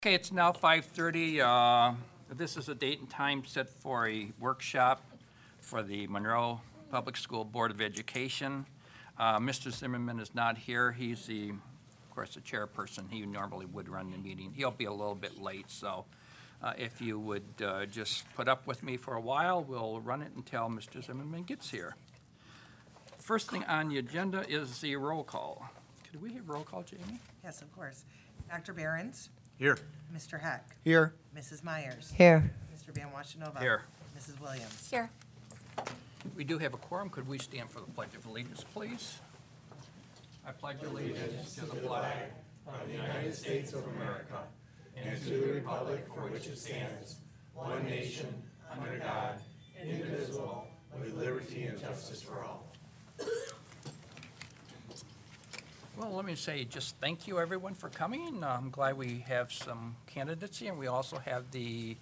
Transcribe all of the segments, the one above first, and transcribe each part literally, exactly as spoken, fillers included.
Okay, it's now five thirty. Uh, this is a date and time set for a workshop for the Monroe Public School Board of Education. Uh, Mister Zimmerman is not here. He's the, of course, the chairperson. He normally would run the meeting. He'll be a little bit late, so uh, if you would uh, just put up with me for a while, we'll run it until Mister Zimmerman gets here. First thing on the agenda is the roll call. Could we have roll call, Jamie? Yes, of course. Doctor Behrens? Here. Mister Heck? Here. Missus Myers? Here. Mister Van Washenova? Here. Missus Williams? Here. We do have a quorum. Could we stand for the Pledge of Allegiance, please? I pledge allegiance to the flag of the United States of America and to the republic for which it stands, one nation, under God, indivisible, with liberty and justice for all. Well, let me say just thank you, everyone, for coming. Uh, I'm glad we have some candidates here, and we also have the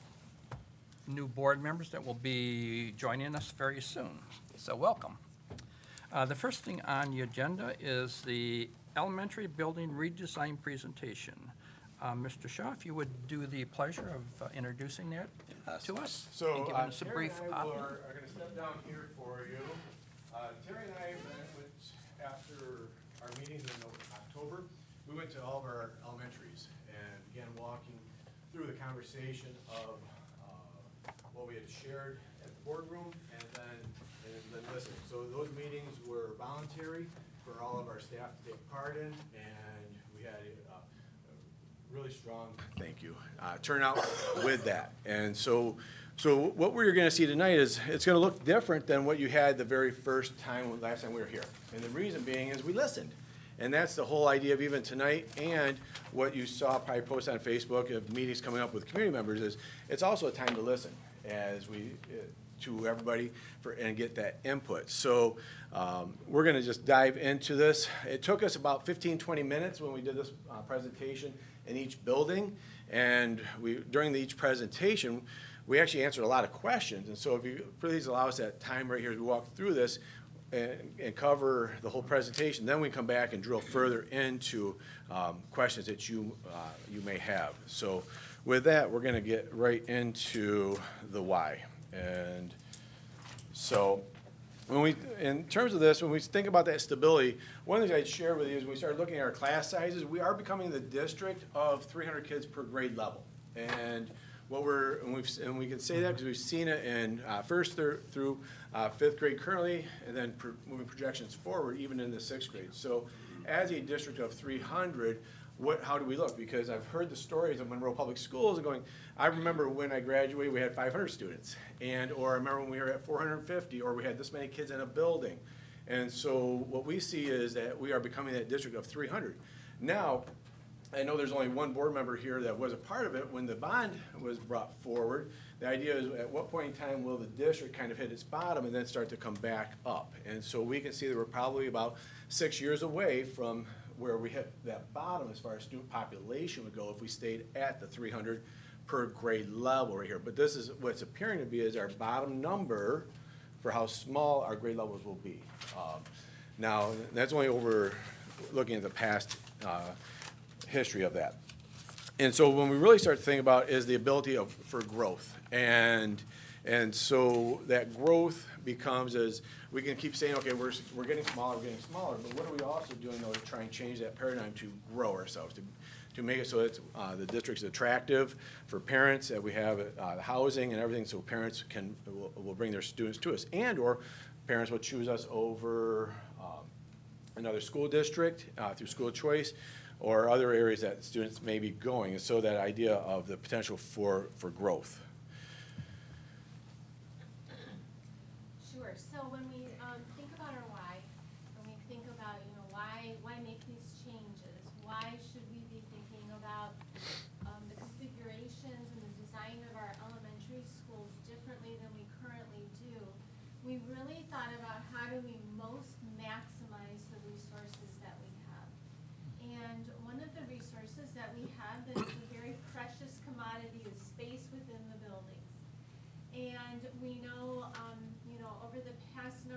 new board members that will be joining us very soon. So welcome. Uh, the first thing on the agenda is the elementary building redesign presentation. Uh, Mister Shaw, if you would do the pleasure of uh, introducing that to us So and giving uh, us a Terry brief and I update. are, are going to step down here for you. Uh, Terry and I went, after our meetings in October, we went to all of our elementaries and began walking through the conversation of uh, what we had shared at the boardroom and then, and then listening. So those meetings were voluntary for all of our staff to take part in, and we had a, a really strong, thank you, uh, turnout with that. And so, so what we're going to see tonight is it's going to look different than what you had the very first time, last time we were here. And the reason being is we listened. And that's the whole idea of even tonight, and what you saw probably posted on Facebook of meetings coming up with community members is it's also a time to listen as we, uh, to everybody for, and get that input. So um, we're going to just dive into this. It took us about fifteen, twenty minutes when we did this uh, presentation in each building. And we, during the, each presentation, we actually answered a lot of questions. And so if you please allow us that time right here as we walk through this and, and cover the whole presentation, then we come back and drill further into um, questions that you, uh, you may have. So with that, we're going to get right into the why. And so when we, in terms of this, when we think about that stability, one of the things I'd share with you is when we started looking at our class sizes, we are becoming the district of three hundred kids per grade level. And what we're, and, we've, and we can say that because we've seen it in uh, first thir through uh, fifth grade currently, and then pro moving projections forward even in the sixth grade. So as a district of three hundred, what, how do we look? Because I've heard the stories of Monroe Public Schools and going, I remember when I graduated we had five hundred students, and or I remember when we were at four hundred fifty, or we had this many kids in a building. And so what we see is that we are becoming that district of three hundred. Now, I know there's only one board member here that was a part of it when the bond was brought forward. The idea is at what point in time will the district kind of hit its bottom and then start to come back up? And so we can see that we're probably about six years away from where we hit that bottom as far as student population would go if we stayed at the three hundred per grade level right here. But this is what's appearing to be is our bottom number for how small our grade levels will be. Um, now, that's only over looking at the past uh, history of that. And so when we really start to think about is the ability of, for growth. And, and so that growth becomes as we can keep saying, okay, we're, we're getting smaller, we're getting smaller, but what are we also doing though to try and change that paradigm to grow ourselves, to, to make it so that uh, the district's attractive for parents, that we have uh, the housing and everything so parents can, will, will bring their students to us, and or parents will choose us over um, another school district uh, through school choice, or other areas that students may be going, and so that idea of the potential for, for growth. Sure. So when we um, think about our why, when we think about, you know, why why make these changes, why should we be thinking about um, the configurations and the design of our elementary schools differently than we currently do, we really thought about how do we most maximize the resources that we have. And one of the resources that we have that is a very precious commodity is space within the buildings. And we know, um, you know, over the past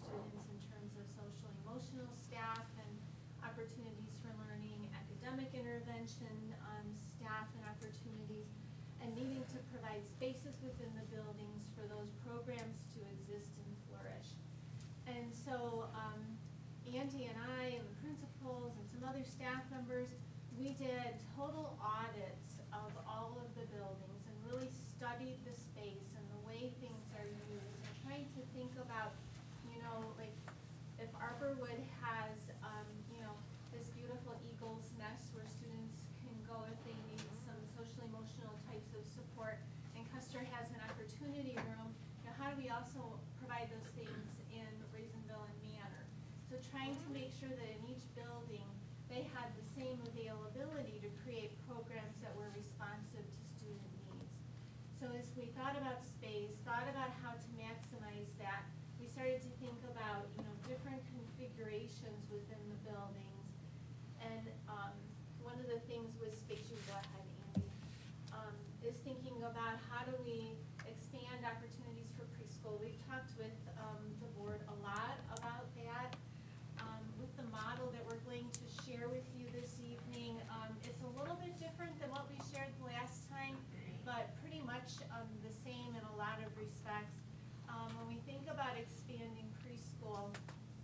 students in terms of social emotional staff and opportunities for learning, academic intervention, um, staff and opportunities, and needing to provide spaces within the buildings for those programs to exist and flourish. And so um, Andy and I and the principals and some other staff members, we did total audits of all of the buildings and really studied the space and the way things are used and trying to think about, you know, like if Arborwood has, um, you know, this beautiful eagle's nest where students can go if they need some social emotional types of support, and Custer has an opportunity room, you know, how do we also provide those things in Raisinville and Manor? So trying to make sure that in each building they had the same availability to create programs that were responsive to student needs. So as we thought about space, thought about how to maximize that, we started to think about, you know, different configurations within the buildings. And um, one of the things was space, you go ahead, Andy, um, is thinking about how do we expand opportunities for preschool. We've talked with um, the board a lot about that. Um, with the model that we're going to share with you this evening, um, it's a little bit different than what we shared last time, but pretty much um, the same in a lot of respects. Um, when we think about expanding preschool,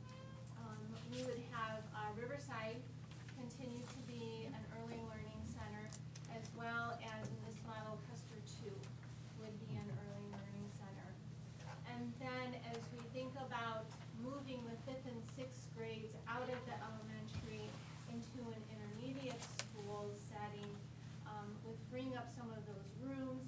um, we would have uh, Riverside continue to be an early learning center, as well as in this model, Custer two would be an early learning center. And then as we think about moving the fifth and sixth grades out of the elementary into an intermediate school setting, um, with freeing up some of those rooms,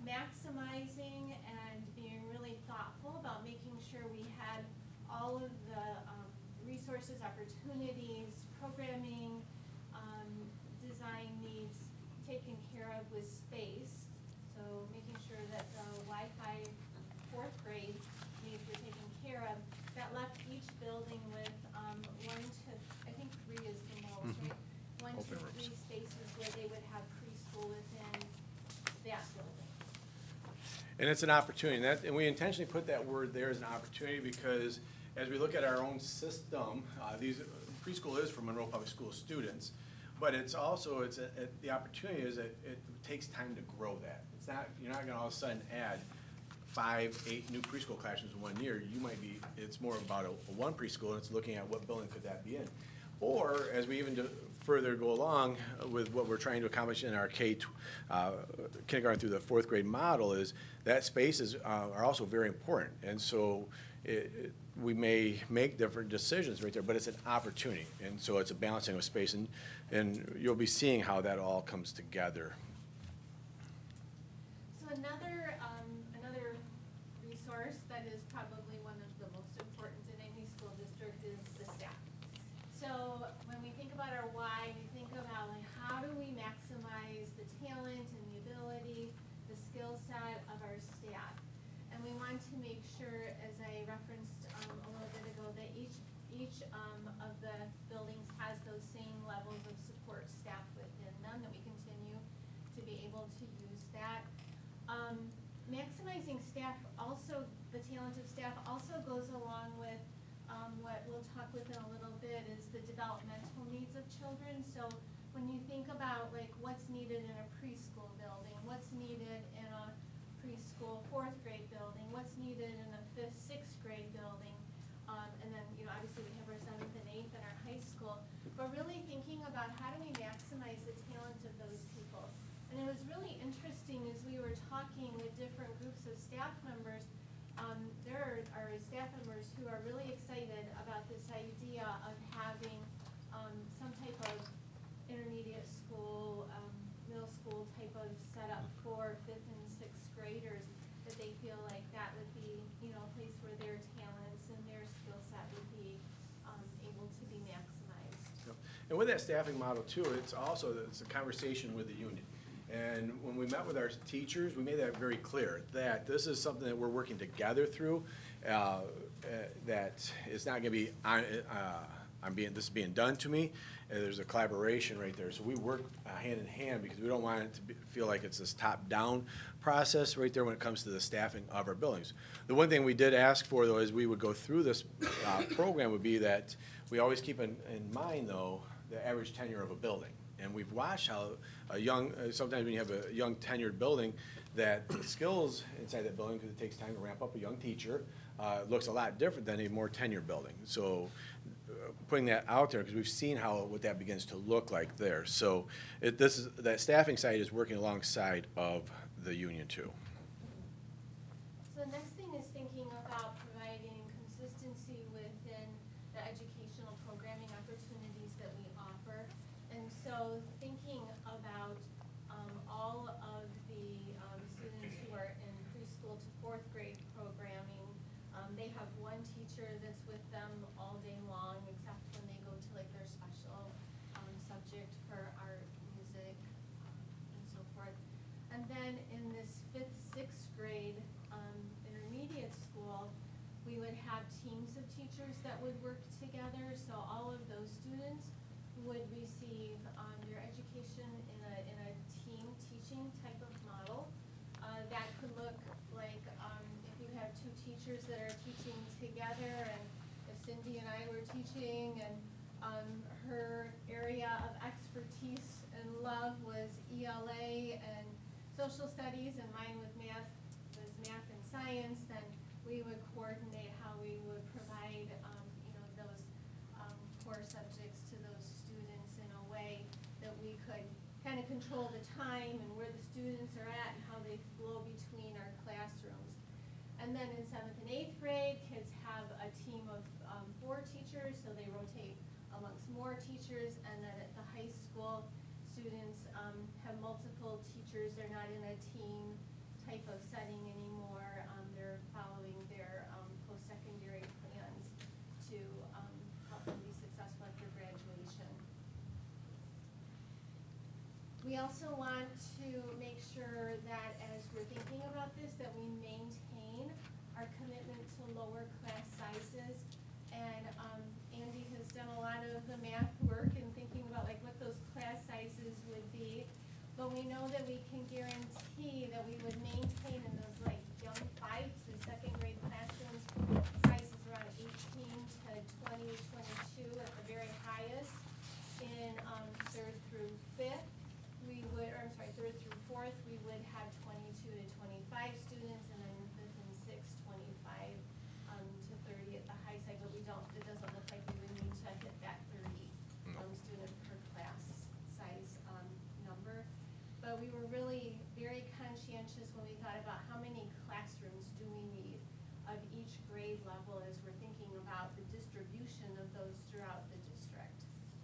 maximizing and being really thoughtful about making sure we had all of the um, resources, opportunities, programming, um, design needs taken care of with space. So making sure that the Wi-Fi fourth grade needs were taken care of. That left each building with um, one to, I think three is the most, Mhm. right? One to Open rooms. three spaces where they would have preschool within that building. And it's an opportunity, and that, and we intentionally put that word there as an opportunity because as we look at our own system, uh, these, preschool is for Monroe Public School students, but it's also, it's, a, it, the opportunity is that it takes time to grow that. It's not, you're not gonna all of a sudden add five, eight new preschool classrooms in one year. You might be, it's more about a, a one preschool, and it's looking at what building could that be in. Or, as we even do further go along with what we're trying to accomplish in our K, uh, kindergarten through the fourth grade model, is that spaces uh, are also very important. And so it, it, we may make different decisions right there, but it's an opportunity. And so it's a balancing of space, and, and you'll be seeing how that all comes together. So another, um, another resource that is probably one of the most important in any school district is the staff. So when we think about our why, we think about like how do we maximize the talent and the ability, the skill set of our staff. And we want to make sure, as I referenced um, a little bit ago, that each, each um, of the buildings has those same levels of support staff within them, that we continue to be able to use that. Um, maximizing staff also, the talent of staff also goes along with um, what we'll talk with in a little bit is the developmental needs of children. So when you think about like what's needed in a preschool building, what's needed in a preschool fourth grade building, what's needed in a fifth, sixth grade building, um, and then, you know, obviously we have our seventh and eighth in our high school, but really thinking about how do we maximize the talent of those people. And it was really interesting as we were talking with different groups of staff members, um, there are, are staff members who are really excited about this idea of having um, some type of intermediate school, um, middle school type of setup for fifth and sixth graders, that they feel like that would be, you know, a place where their talents and their skill set would be um, able to be maximized. Yep. And with that staffing model too, it's also, it's a conversation with the union. And when we met with our teachers, we made that very clear, that this is something that we're working together through, uh, uh, that it's not gonna be on, uh, I'm being, this is being done to me, and there's a collaboration right there. So we work uh, hand in hand because we don't want it to be, feel like it's this top-down process right there when it comes to the staffing of our buildings. The one thing we did ask for, though, as we would go through this uh, program would be that we always keep in, in mind, though, the average tenure of a building. And we've watched how a young, uh, sometimes when you have a young tenured building, that the skills inside that building, because it takes time to ramp up a young teacher, uh, looks a lot different than a more tenured building. So uh, putting that out there, because we've seen how, what that begins to look like there. So it, this is, that staffing side is working alongside of the union too. So the next thing is thinking about providing consistency within the educational programming opportunities that we offer. And so thinking about um, all of the um, students who are in preschool to fourth grade programming, um, they have one teacher that's with them all day long, except when they go to like their special um, subject for art, music, um, and so forth. And then in this fifth, sixth grade um, intermediate school, we would have teams of teachers that would work together. So all of those students would receive um, their education in a, in a team teaching type of model. Uh, that could look like um, if you have two teachers that are teaching together, and if Cindy and I were teaching, and um, her area of expertise and love was E L A and social studies, and mine with math was math and science, then we would coordinate how we would provide um, you know, those um, core subjects to those students in a way that we could kind of control the time and where the students are at and how they flow between our classrooms. And then in seventh and eighth grade, kids have a team of um, four teachers, so they rotate amongst more teachers. And then at the high school, students um, have multiple teachers. They're not in a team type of setting anymore. Um, they're following their um, post-secondary plans to um, help them be successful after graduation. We also want to make sure that as we're thinking about this, that we maintain our commitment to lower class sizes. And um, Andy has done a lot of the math work and thinking about like what those class sizes would be. But we know that we can guarantee that we would maintain in those like young five to second grade classrooms sizes around eighteen to twenty, twenty-two at the very highest. In um, third through fifth, we would, or I'm sorry, third through fourth, we would have twenty-two to twenty-five students, and then fifth and sixth, twenty-five um, to thirty at the high side. But we don't, it doesn't look like we would need to hit that thirty um, student per class size um, number. But we were really very conscientious when we thought about how many classrooms do we need of each grade level as we're thinking about the distribution of those throughout the district.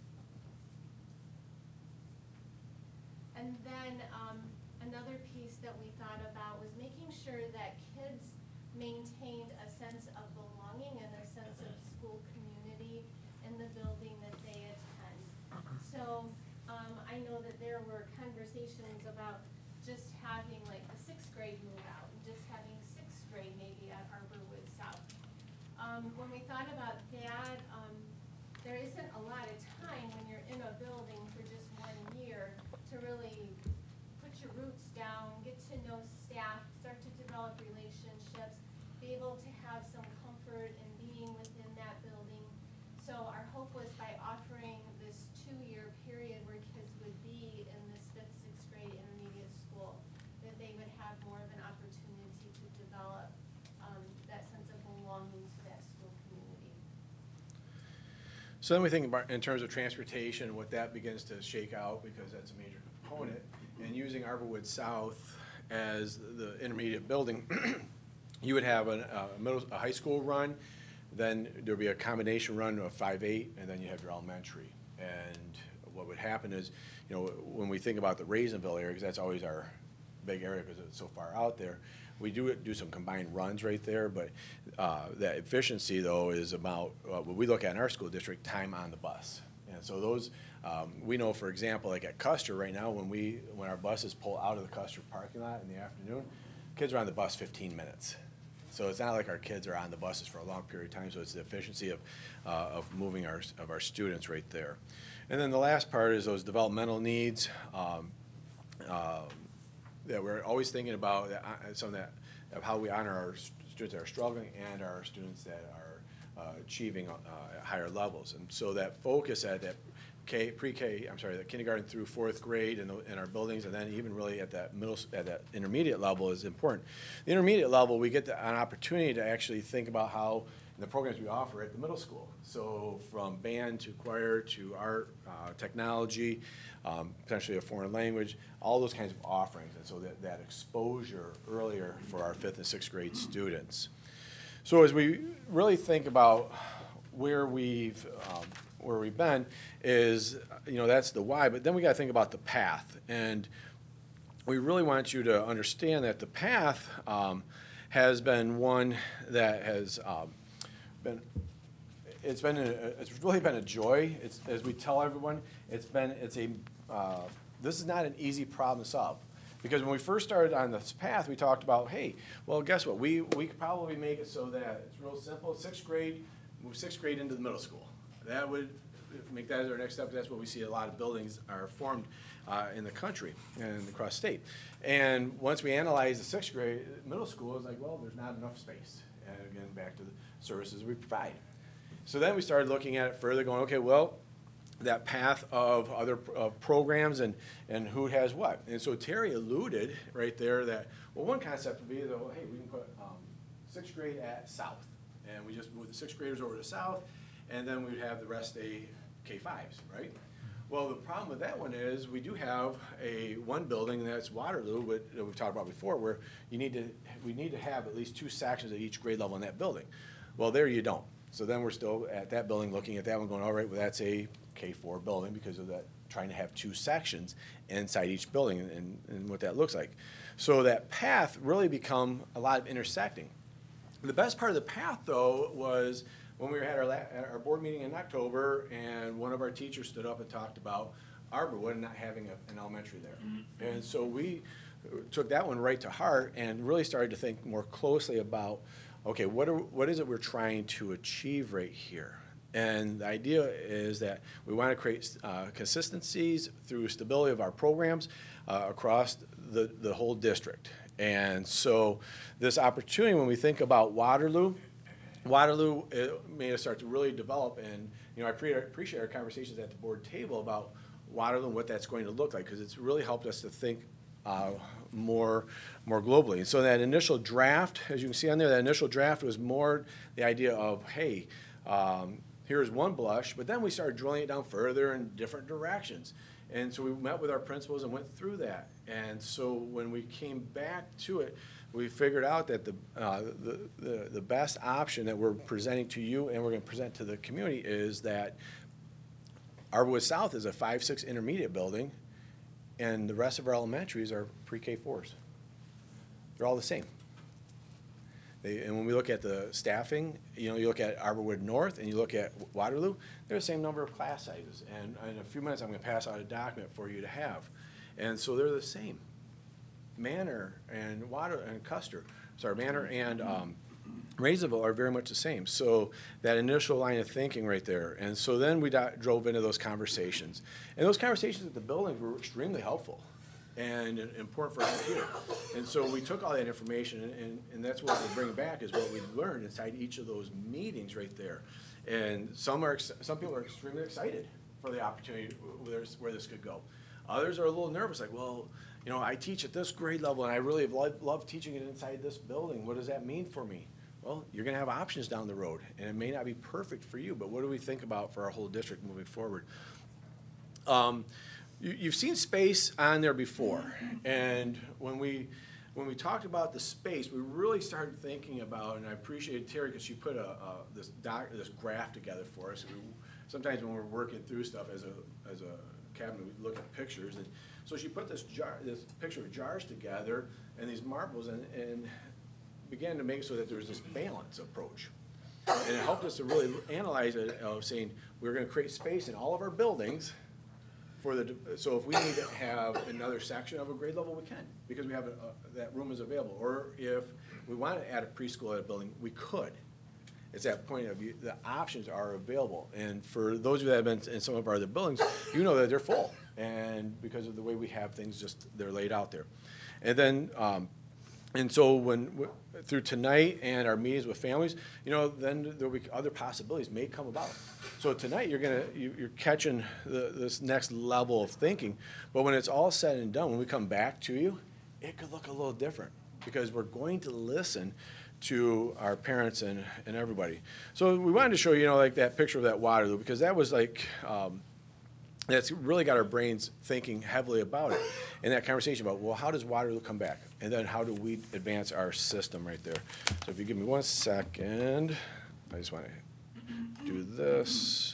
And then um, another piece that we thought about was making sure that kids maintained a sense of belonging and a sense of school community in the building that they attend. So um, I know that there were conversations about just having like the sixth grade move out, and just having sixth grade maybe at Arborwood South. Um, when we thought about that, um, there isn't a lot of time when you're in a building for just one year to really put your roots down, get to know staff, start to develop relationships, be able to have some comfort in being within that building. So our hope was by offering this two-year period where kids would be in this fifth, sixth grade intermediate school, that they would have more of an opportunity to develop um, that sense of belonging to that school community. So then we think about, in terms of transportation, what that begins to shake out, because that's a major component, and using Arborwood South as the intermediate building, you would have a, a middle, a high school run, then there'd be a combination run of five eight, and then you have your elementary. And what would happen is, you know, when we think about the Raisinville area, because that's always our big area because it's so far out there, we do do some combined runs right there, but uh, that efficiency though is about uh, what we look at in our school district, time on the bus. And so those, um, we know, for example, like at Custer right now, when we when our buses pull out of the Custer parking lot in the afternoon, kids are on the bus fifteen minutes. So it's not like our kids are on the buses for a long period of time, so it's the efficiency of, uh, of moving our, of our students right there. And then the last part is those developmental needs, um, uh, that we're always thinking about, that, uh, some of that, of how we honor our students that are struggling and our students that are uh, achieving uh, at higher levels. And so that focus at that K, pre-K, I'm sorry, the kindergarten through fourth grade in, the, in our buildings, and then even really at that middle, at that intermediate level is important. The intermediate level, we get the, an opportunity to actually think about how the programs we offer at the middle school. So from band to choir to art, uh, technology, um, potentially a foreign language, all those kinds of offerings. And so that, that exposure earlier for our fifth and sixth grade students. So as we really think about where we've, um, where we've been is, you know, that's the why, but then we got to think about the path. And we really want you to understand that the path um, has been one that has um, been, it's been, a, it's really been a joy. It's, as we tell everyone, it's been, it's a, uh, this is not an easy problem to solve. Because when we first started on this path, we talked about, hey, well, guess what? We, we could probably make it so that it's real simple. Sixth grade, move sixth grade into the middle school. That would make that as our next step. That's what we see a lot of buildings are formed uh, in the country and across state. And once we analyze the sixth grade, middle school, it's like, well, there's not enough space. And again, back to the services we provide. So then we started looking at it further, going, okay, well, that path of other uh, programs and, and who has what. And so Terry alluded right there that, well, one concept would be that, well, hey, we can put um, sixth grade at South. And we just move the sixth graders over to South, and then we'd have the rest a K fives, right? Well, the problem with that one is we do have a one building that's Waterloo, but, that we've talked about before, where you need to, we need to have at least two sections at each grade level in that building. Well, there you don't. So then we're still at that building looking at that one going, all right, well, that's a K four building because of that, trying to have two sections inside each building and, and what that looks like. So that path really become a lot of intersecting. The best part of the path, though, was when we had our, la our board meeting in October, and one of our teachers stood up and talked about Arborwood not having a, an elementary there. And so we took that one right to heart and really started to think more closely about, okay, what, are, what is it we're trying to achieve right here? And the idea is that we want to create uh, consistencies through stability of our programs uh, across the, the whole district. And so this opportunity, when we think about Waterloo, Waterloo it made us start to really develop, and you know, I pre appreciate our conversations at the board table about Waterloo and what that's going to look like, because it's really helped us to think uh, more, more globally. And so that initial draft, as you can see on there, that initial draft was more the idea of, hey, um, here's one blush, but then we started drilling it down further in different directions. And so we met with our principals and went through that. And so when we came back to it, we figured out that the, uh, the, the, the best option that we're presenting to you and we're going to present to the community is that Arborwood South is a five six intermediate building, and the rest of our elementaries are pre-K fours. They're all the same. They, and when we look at the staffing, you know, you look at Arborwood North and you look at Waterloo, they're the same number of class sizes. And in a few minutes, I'm going to pass out a document for you to have. And so they're the same. Manor and Water and Custer, sorry, Manor and um, Maysville are very much the same. So that initial line of thinking right there. And so then we drove into those conversations. And those conversations at the buildings were extremely helpful and important for us here. And so we took all that information, and, and, and that's what we're bringing back is what we learned inside each of those meetings right there. And some are, some people are extremely excited for the opportunity where, where this could go. Others are a little nervous, like, well, you know, I teach at this grade level, and I really love, love teaching it inside this building. What does that mean for me? Well, you're going to have options down the road, and it may not be perfect for you, but what do we think about for our whole district moving forward? Um, you, you've seen space on there before, and when we when we talked about the space, we really started thinking about, and I appreciated Terry because she put a, a this doc, this graph together for us. We, sometimes when we're working through stuff as a as a cabinet, we look at pictures, and so she put this jar, this picture of jars together and these marbles, and, and began to make it so that there was this balance approach. And it helped us to really analyze it, of saying we're going to create space in all of our buildings, for the, so if we need to have another section of a grade level, we can, because we have, a- a- that room is available. Or if we want to add a preschool at a building, we could. It's that point of view, the options are available. And for those of you that have been in some of our other buildings, you know that they're full. And because of the way we have things, just, they're laid out there. And then, um, and so when, w- through tonight and our meetings with families, you know, then there'll be other possibilities may come about. So tonight, you're gonna, you, you're catching the, this next level of thinking, but when it's all said and done, when we come back to you, it could look a little different, because we're going to listen to our parents and, and everybody. So we wanted to show you, you know, like that picture of that Waterloo, because that was like, um, that's really got our brains thinking heavily about it. And that conversation about, well, how does Waterloo come back? And then how do we advance our system right there? So if you give me one second, I just want to do this.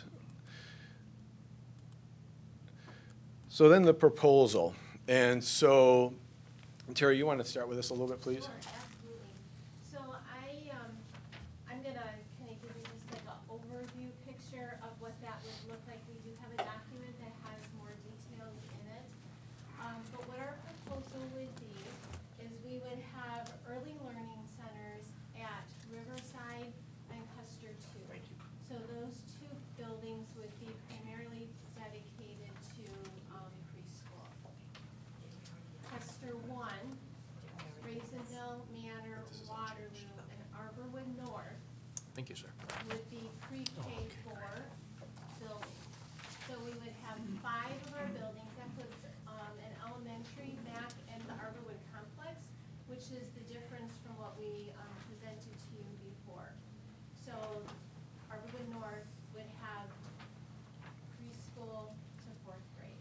So then the proposal. And so, Terry, you want to start with this a little bit, please? Sure, absolutely. So I, um, I'm gonna kind of give you just like an overview picture of what that would look like. We do have a document that has more details in it. Um, but what our proposal would be is we would have early learning centers at Riverside and Custer two. Thank you. So those two buildings would be primarily dedicated to, um, preschool. Custer one, Raisonville, Manor, Waterloo, and Arborwood North Thank you, sir. would be pre-K four buildings. So we would have five of our buildings, that puts, um, an elementary back in the Arborwood complex, which is the difference from what we, um, presented to you before. So Arborwood North would have preschool to fourth grade.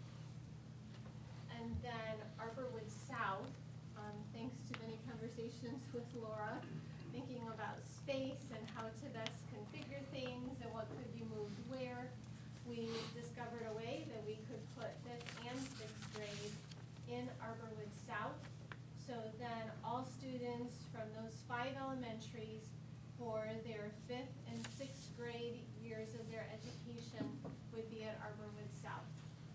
And then Arborwood South, um, thanks to many conversations with Laura, thinking about space and how to best configure things and what could be moved where, we discovered a way that we could put fifth and sixth grade in Arborwood South. So then all students from those five elementaries for their fifth and sixth grade years of their education would be at Arborwood South.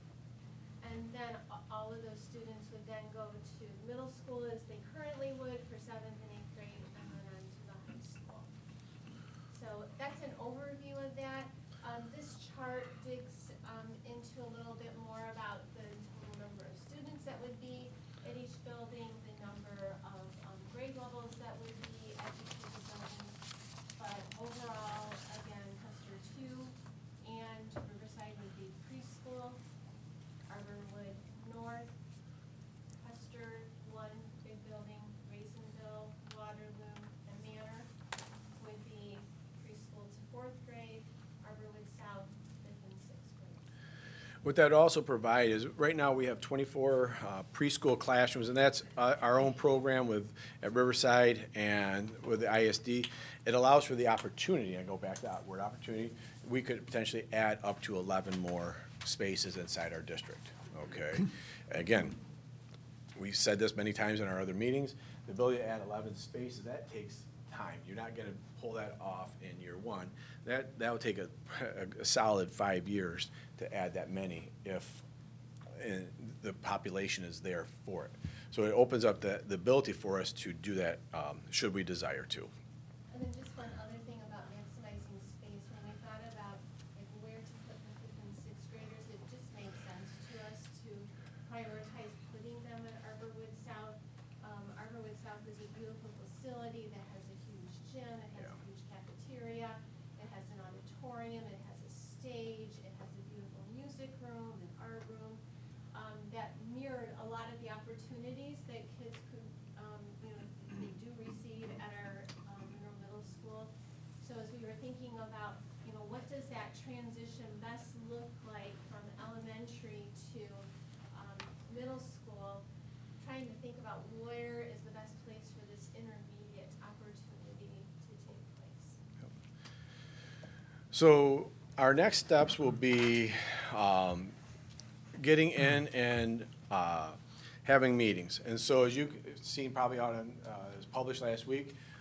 And then a- all of those students would then go to middle school as they currently would for seventh and eighth grade, and then on to the high school. So that's an overview of that. Um, this chart digs, um, into a little bit more about the total number of students that would be at each building, the number of, um, grade levels that would be at each of the buildings. But overall, again, Custer two and Riverside would be preschool. Arborwood North, Custer, one big building, Raisonville, Waterloo, and Manor would be preschool to fourth grade, Arborwood South, fifth and sixth grade. What that also provide is, right now, we have twenty-four uh, preschool classrooms, and that's uh, our own program with, at Riverside and with the I S D. It allows for the opportunity, I go back to that word opportunity, we could potentially add up to eleven more spaces inside our district, okay? Again, we said this many times in our other meetings, the ability to add eleven spaces, that takes time. You're not gonna pull that off in year one. That, that would take a, a, a solid five years to add that many if uh, the population is there for it. So it opens up the, the ability for us to do that, um, should we desire to. And then just one other thing about maximizing space, when we thought about like where to put the fifth and sixth graders, it just made sense to us to prioritize putting them at Arborwood South. Um, Arborwood South is a beautiful facility that has a huge gym, it has a Yeah. huge cafeteria, it has an auditorium, it has a stage, it has a beautiful music room, an art room, um, that mirrored a lot of the opportunities that kids could, um, you know, they do receive at our, um, Monroe Middle School. So as we were thinking about, you know, what does that transition best look like from elementary to, um, middle school, trying to think about where is the best place for this intermediate opportunity to take place. So our next steps will be um, getting in and uh, having meetings. And so as you've seen probably out on, uh, it was published last week,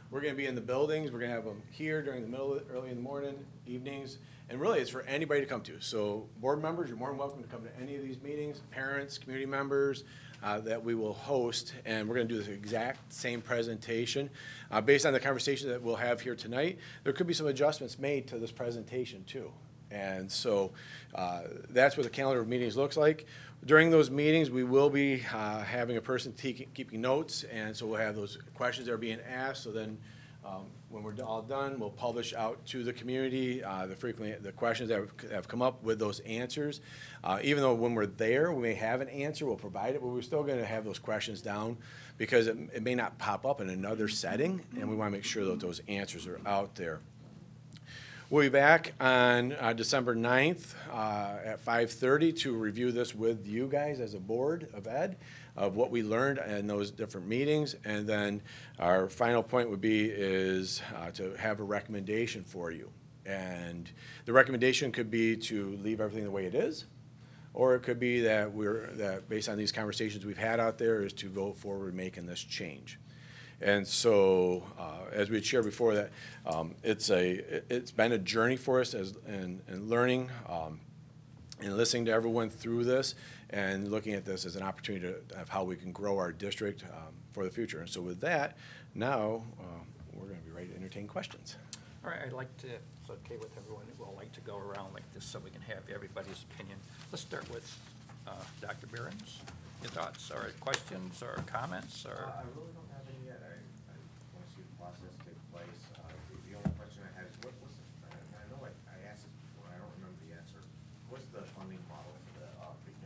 We're gonna be in the buildings, we're gonna have them here during the middle, early in the morning, evenings, and really it's for anybody to come to. So board members, you're more than welcome to come to any of these meetings, parents, community members, uh, that we will host, and we're gonna do this exact same presentation. Uh, based on the conversation that we'll have here tonight, there could be some adjustments made to this presentation too. And so uh, that's what the calendar of meetings looks like. During those meetings, we will be uh, having a person te- keeping notes, and so we'll have those questions that are being asked. So then, um, when we're all done, we'll publish out to the community uh, the frequently the questions that have, have come up with those answers. Uh, even though when we're there, we may have an answer, we'll provide it, but we're still going to have those questions down because it, it may not pop up in another setting, and we want to make sure that those answers are out there. We'll be back on uh, December ninth uh, at five thirty to review this with you guys as a board of ed, of what we learned in those different meetings. And then our final point would be is uh, to have a recommendation for you. And the recommendation could be to leave everything the way it is, or it could be that we're, that based on these conversations we've had out there, is to go forward making this change. And so, uh, as we had shared before, that um, it's a it, it's been a journey for us as in, in learning um, and listening to everyone through this, and looking at this as an opportunity to, of how we can grow our district um, for the future. And so, with that, now uh, we're going to be ready to entertain questions. All right, I'd like to, if it's okay with everyone, we'll like to go around like this so we can have everybody's opinion. Let's start with uh, Doctor Behrens. Your thoughts or questions or comments or? Uh, I really don't have any yet. I, I want to see the process take place. Uh, the, the only question I had is what was, the, I, I know I, I asked this before, I don't remember the answer. What's the funding model for the, uh, pre-K?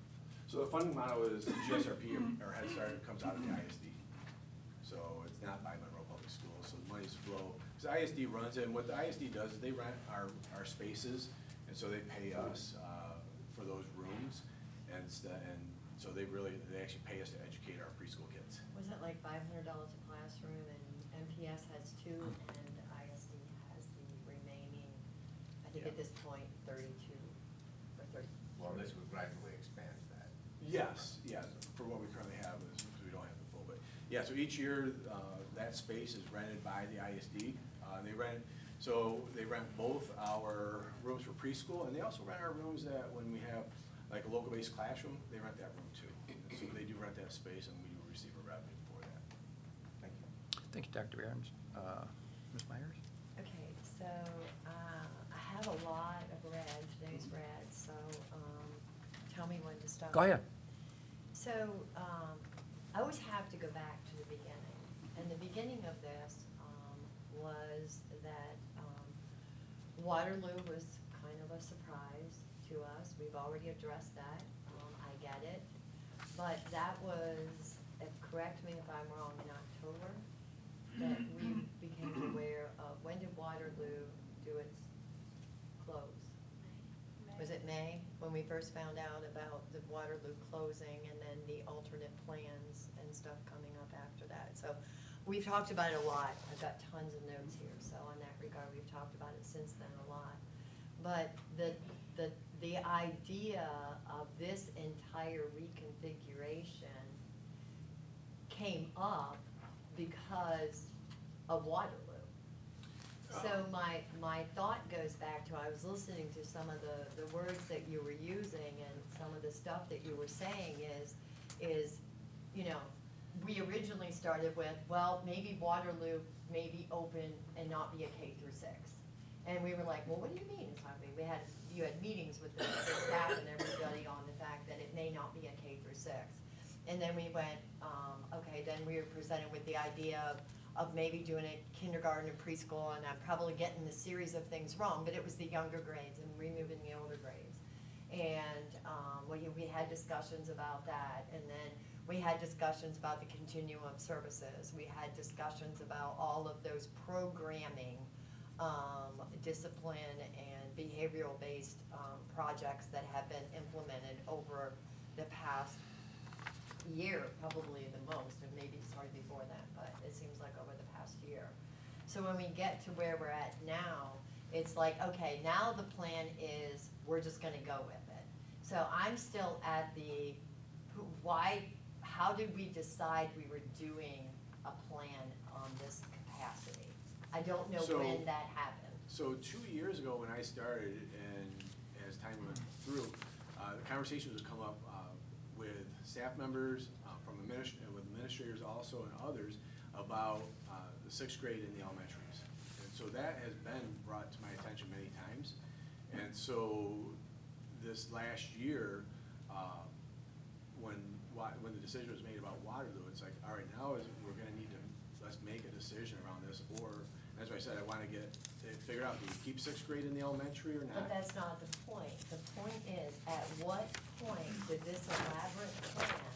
So the funding model is G S R P or Head Start comes out of the I S D. So it's not by Monroe Public Schools, so the money's flow. Because I S D runs it, and what the I S D does is they rent our, our spaces, and so they pay us uh, for those rooms, and, st- and so they really, they actually pay us to educate our preschool kids. Wasn't it like five hundred dollars a classroom, and M P S has two, and I S D has the remaining, I think at Yeah. this point, thirty-two or thirty. Well, this would gradually expand that. Yes, yeah, for what we currently have, is we don't have the full, but, yeah, so each year, uh, that space is rented by the I S D. Uh, they rent, so they rent both our rooms for preschool, and they also rent our rooms that when we have, like a local-based classroom, they rent that room too. And so they do rent that space, and we do receive a revenue for that. Thank you. Thank you, Doctor Behrens. Uh, Miz Myers? Okay, so, uh, I have a lot of red, today's red, so, um, tell me when to stop. Go ahead. So, um, I always have to go back to the beginning, and the beginning of this, um, was that, um, Waterloo was kind of a surprise to us. We've already addressed that, um, I get it, but that was, if, correct me if I'm wrong, in October, that we became aware of, when did Waterloo do its close? Was it May, when we first found out about the Waterloo closing, and then the alternate plans and stuff coming up after that? So, we've talked about it a lot. I've got tons of notes here, so in that regard, we've talked about it since then a lot. But the, the, the idea of this entire reconfiguration came up because of Waterloo. So my, my thought goes back to, I was listening to some of the, the words that you were using, and some of the stuff that you were saying is, is, you know, we originally started with, well, maybe Waterloo may be open and not be a K through six. And we were like, well, what do you mean it's not? We had, you had meetings with the the staff and everybody on the fact that it may not be a K through six. And then we went, um, okay, then we were presented with the idea of, of maybe doing a kindergarten and preschool, and I'm probably getting the series of things wrong, but it was the younger grades and removing the older grades. And, um, we, we had discussions about that, and then we had discussions about the continuum of services. We had discussions about all of those programming, um, discipline and behavioral-based, um, projects that have been implemented over the past year, probably the most, and maybe it started before that, but it seems like over the past year. So when we get to where we're at now, it's like, okay, now the plan is, we're just gonna go with it. So I'm still at the, why, how did we decide we were doing a plan on this capacity? capacity. I don't know So- when that happened. So two years ago, when I started, and as time went through, uh, the conversations would come up uh, with staff members, uh, from administ- with administrators also and others, about uh, the sixth grade in the elementaries. And so that has been brought to my attention many times. And so this last year, uh, when, wa- when the decision was made about Waterloo, it's like, all right, now is, we're gonna need to, let's make a decision around this, or, as I said, I wanna get it figured out, do we keep sixth grade in the elementary or not? But that's not the point. The point is, at what point did this elaborate plan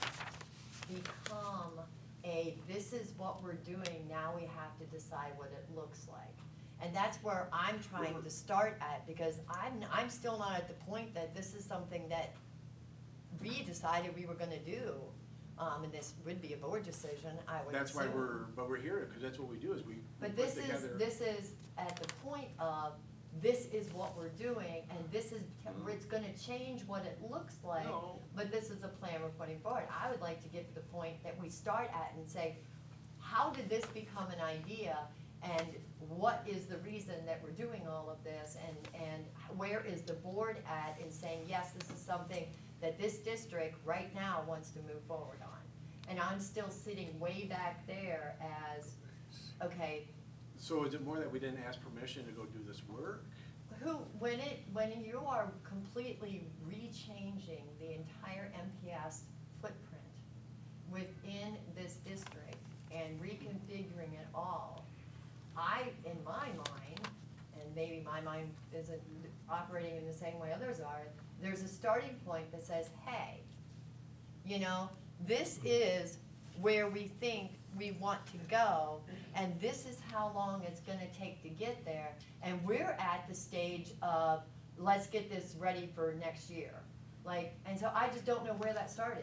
become a, this is what we're doing, now we have to decide what it looks like? And that's where I'm trying to start at, because I'm, I'm still not at the point that this is something that we decided we were gonna do. Um, and this would be a board decision, I would assume. That's why we're, but we're here, because that's what we do, is we we But put this is, together. this is at the point of, this is what we're doing, and this is, it's gonna change what it looks like, No. but this is the plan we're putting forward. I would like to get to the point that we start at and say, how did this become an idea, and what is the reason that we're doing all of this, and, and where is the board at in saying, yes, this is something that this district right now wants to move forward on? And I'm still sitting way back there as, okay, So is it more that we didn't ask permission to go do this work? who, when it, when you are completely rechanging the entire M P S footprint within this district and reconfiguring it all, I, in my mind, and maybe my mind isn't operating in the same way others are, there's a starting point that says, hey, you know, this is where we think we want to go, and this is how long it's gonna take to get there, and we're at the stage of, let's get this ready for next year. Like, and so I just don't know where that started.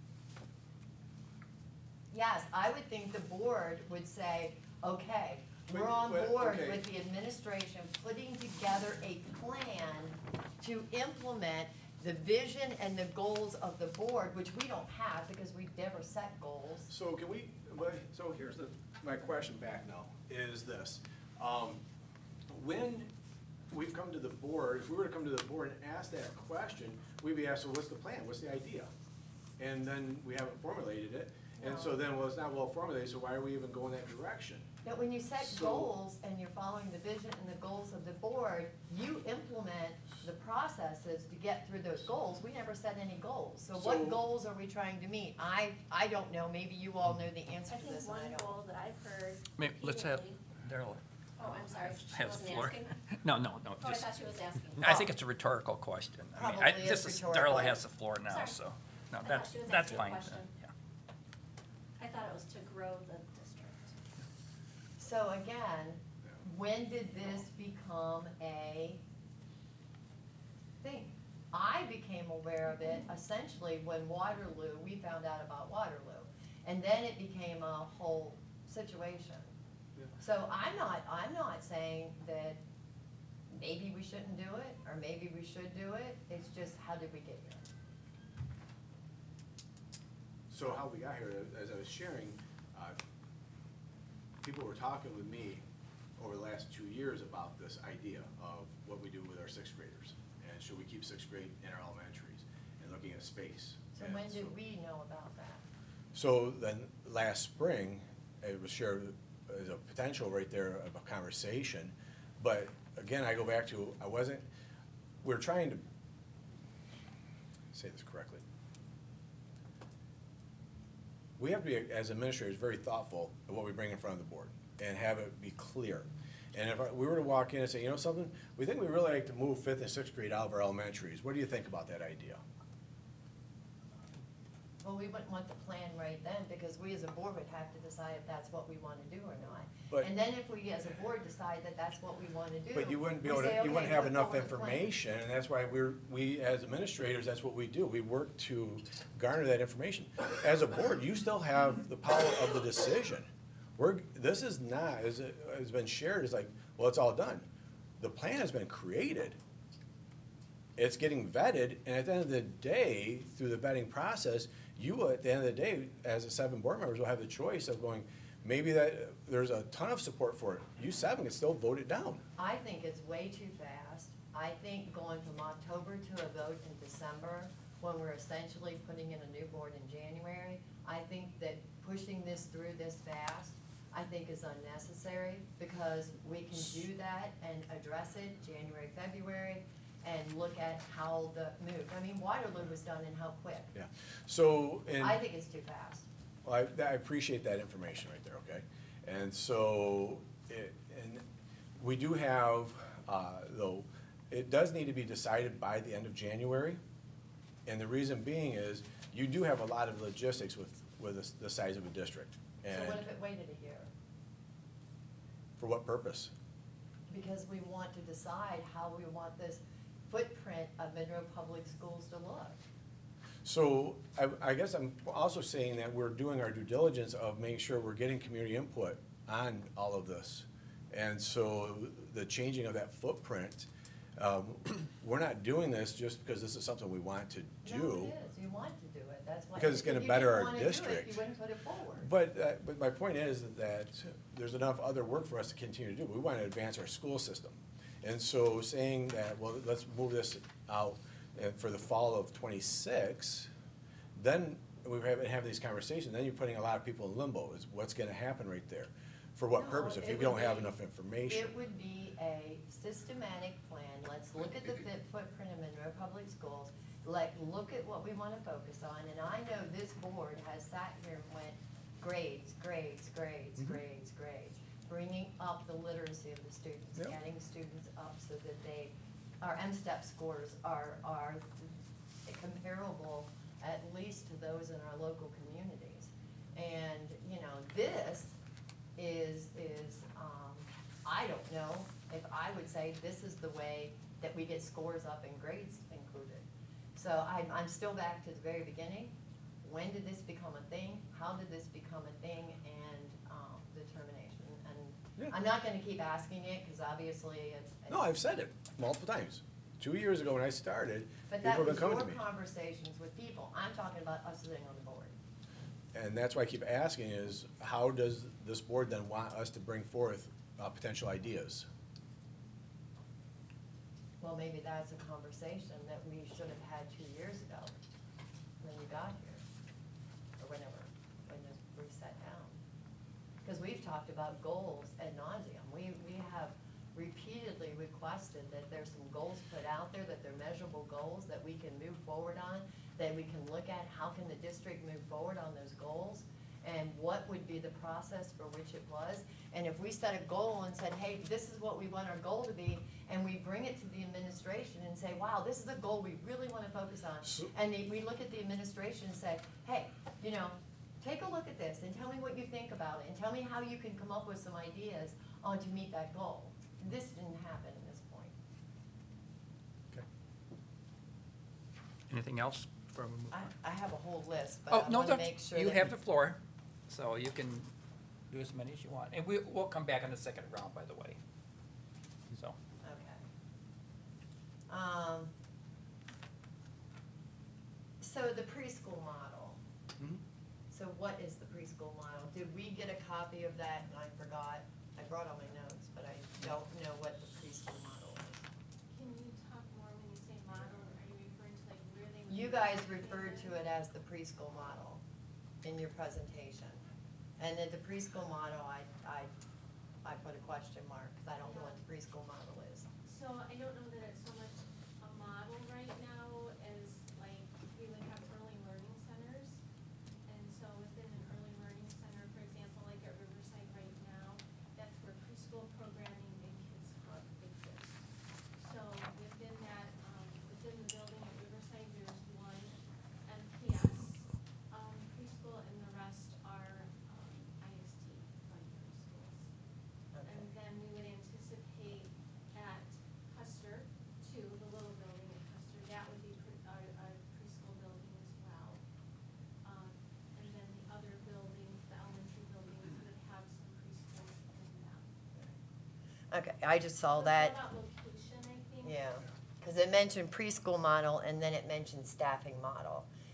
Yes, I would think the board would say, okay, we're Wait, on wait, board okay. with the administration putting together a plan to implement the vision and the goals of the board, which we don't have because we've never set goals. So can we, but- so here's the, my question back now, is this. Um, When we've come to the board, if we were to come to the board and ask that question, we'd be asked, so what's the plan, what's the idea? And then we haven't formulated it, and so then, well, it's not well formulated, so why are we even going that direction? But when you set So- goals and you're following the vision and the goals of the board, you implement the processes to get through those goals. We never set any goals. So So- what goals are we trying to meet? I, I don't know, maybe you all know the answer I to think this and I one don't. goal that I've heard. May- Let's have repeatedly- Darrell. Oh, I'm sorry, she has the wasn't floor. asking? No, no, no, Oh, I just, thought she was asking. I think it's a rhetorical question. I mean, I- Probably is this is, rhetorical. Darrell has the floor now, Sorry. so, no, I thought that's, she was that's asking a fine. question. Yeah. I thought it was to grow the district. So again, when did this become a thing? I became aware of it essentially when Waterloo, we found out about Waterloo. And then it became a whole situation. Yeah. So I'm not, I'm not saying that maybe we shouldn't do it, or maybe we should do it. It's just, how did we get here? So how we got here, as I was sharing, uh, people were talking with me over the last two years about this idea of what we do with our sixth graders. And should we keep sixth grade in our elementaries, and looking at space. So And when did so- we know about that? So then, last spring, it was shared as a potential right there of a conversation. But again, I go back to, I wasn't, we're trying to, say this correctly. We have to be, as administrators, very thoughtful of what we bring in front of the board and have it be clear. And if I- we were to walk in and say, you know something, we think we really like to move fifth and sixth grade out of our elementaries. What do you think about that idea? Well, we wouldn't want the plan right then, because we as a board would have to decide if that's what we wanna do or not. But- And then if we as a board decide that that's what we wanna do. But you wouldn't be we able say, to, you wouldn't okay, have put enough forward the plan. information, and that's why we're, we, as administrators, that's what we do. We work to garner that information. As a board, you still have the power of the decision. We're, this is not, as it has been shared, it's like, well, it's all done. The plan has been created. It's getting vetted, and at the end of the day, through the vetting process, you, at the end of the day, as the seven board members, will have the choice of going, maybe that, there's a ton of support for it. U seven can still vote it down. I think it's way too fast. I think going from October to a vote in December, when we're essentially putting in a new board in January, I think that pushing this through this fast, I think is unnecessary, because we can do that and address it January, February, and look at how the move. I mean, Waterloo was done in how quick? Yeah, so, and. I think it's too fast. Well, I, I appreciate that information right there, okay? And so, it, and we do have, uh, though, it does need to be decided by the end of January. And the reason being is, you do have a lot of logistics with, with the, the size of a district. So And what if it waited a year? for what purpose? Because we want to decide how we want this footprint of Monroe Public Schools to look. So, I, I guess I'm also saying that we're doing our due diligence of making sure we're getting community input on all of this. And so, the changing of that footprint, um, we're not doing this just because this is something we want to do. No, it is, you want to do it, that's why. Because it's gonna if you better didn't our wanna do it, district. You wouldn't put it forward. But, uh, but my point is that there's enough other work for us to continue to do. We want to advance our school system. And so saying that, well, let's move this out uh, for the fall of twenty-six, then we have, have these conversations, then you're putting a lot of people in limbo, is what's gonna happen right there? For what No, purpose, if it you would don't have be- enough information? It would be a systematic plan, let's look at the fit footprint of Monroe Public Schools, like, look at what we wanna focus on, and I know this board has sat here and went, grades, grades, grades, Mhm. grades, grades, bringing up the literacy of the students, Yep. getting students up so that they, our M STEP scores are, are comparable at least to those in our local communities. And, you know, this is, is, um, I don't know if I would say this is the way that we get scores up and grades included. So I'm, I'm still back to the very beginning. When did this become a thing? How did this become a thing? And, um, determination. Yeah. And I'm not gonna keep asking it, cause obviously it's. No, I've said it multiple times. Two years ago when I started, But people that have been was coming your to me. conversations with people. I'm talking about us sitting on the board. And that's why I keep asking is, how does this board then want us to bring forth uh, potential ideas? Well, maybe that's a conversation that we should have had two years ago when you got here, or whenever, when this- we sat down. Because we've talked about goals ad nauseum. We, we have repeatedly requested that there's some goals put out there, that they're measurable goals that we can move forward on, that we can look at how can the district move forward on those goals, and what would be the process for which it was. And if we set a goal and said, hey, this is what we want our goal to be, and we bring it to the administration and say, wow, this is a goal we really want to focus on. So- And the- we look at the administration and say, hey, you know, take a look at this and tell me what you think about it, and tell me how you can come up with some ideas on to meet that goal. This didn't happen at this point. Okay. Anything else from? I, I have a whole list, but Oh, I no, want to that's- make sure you that. have the floor, so you can do as many as you want. And we, we'll come back in the second round, by the way. So, Okay. Um, so the preschool model, Mhm. so what is the preschool model? Did we get a copy of that and I forgot? I brought all my notes, but I don't know what the preschool model is. Can you talk more when you say model, are you referring to like where they? would You be guys located? referred to it as the preschool model in your presentation. And then the preschool model, I, I, I put a question mark, because I don't know what the preschool model is. So I don't know that it's so much a model right now as like, we would have early learning centers. And so within an early learning center, for example, like at Riverside right now, that's where preschool programming and Kids Club exists. So within that, um, within the building at Riverside, there's one M P S, um, preschool, and the rest are, um, I S T primary schools. Okay. And then we would anticipate at Custer, too, the little building at Custer, that would be pre- our, our preschool building as well. Um, and then the other buildings, the elementary buildings would have some preschools in them. Okay, I just saw So it's that. more about location, I think. Yeah, because it mentioned preschool model and then it mentioned staffing model.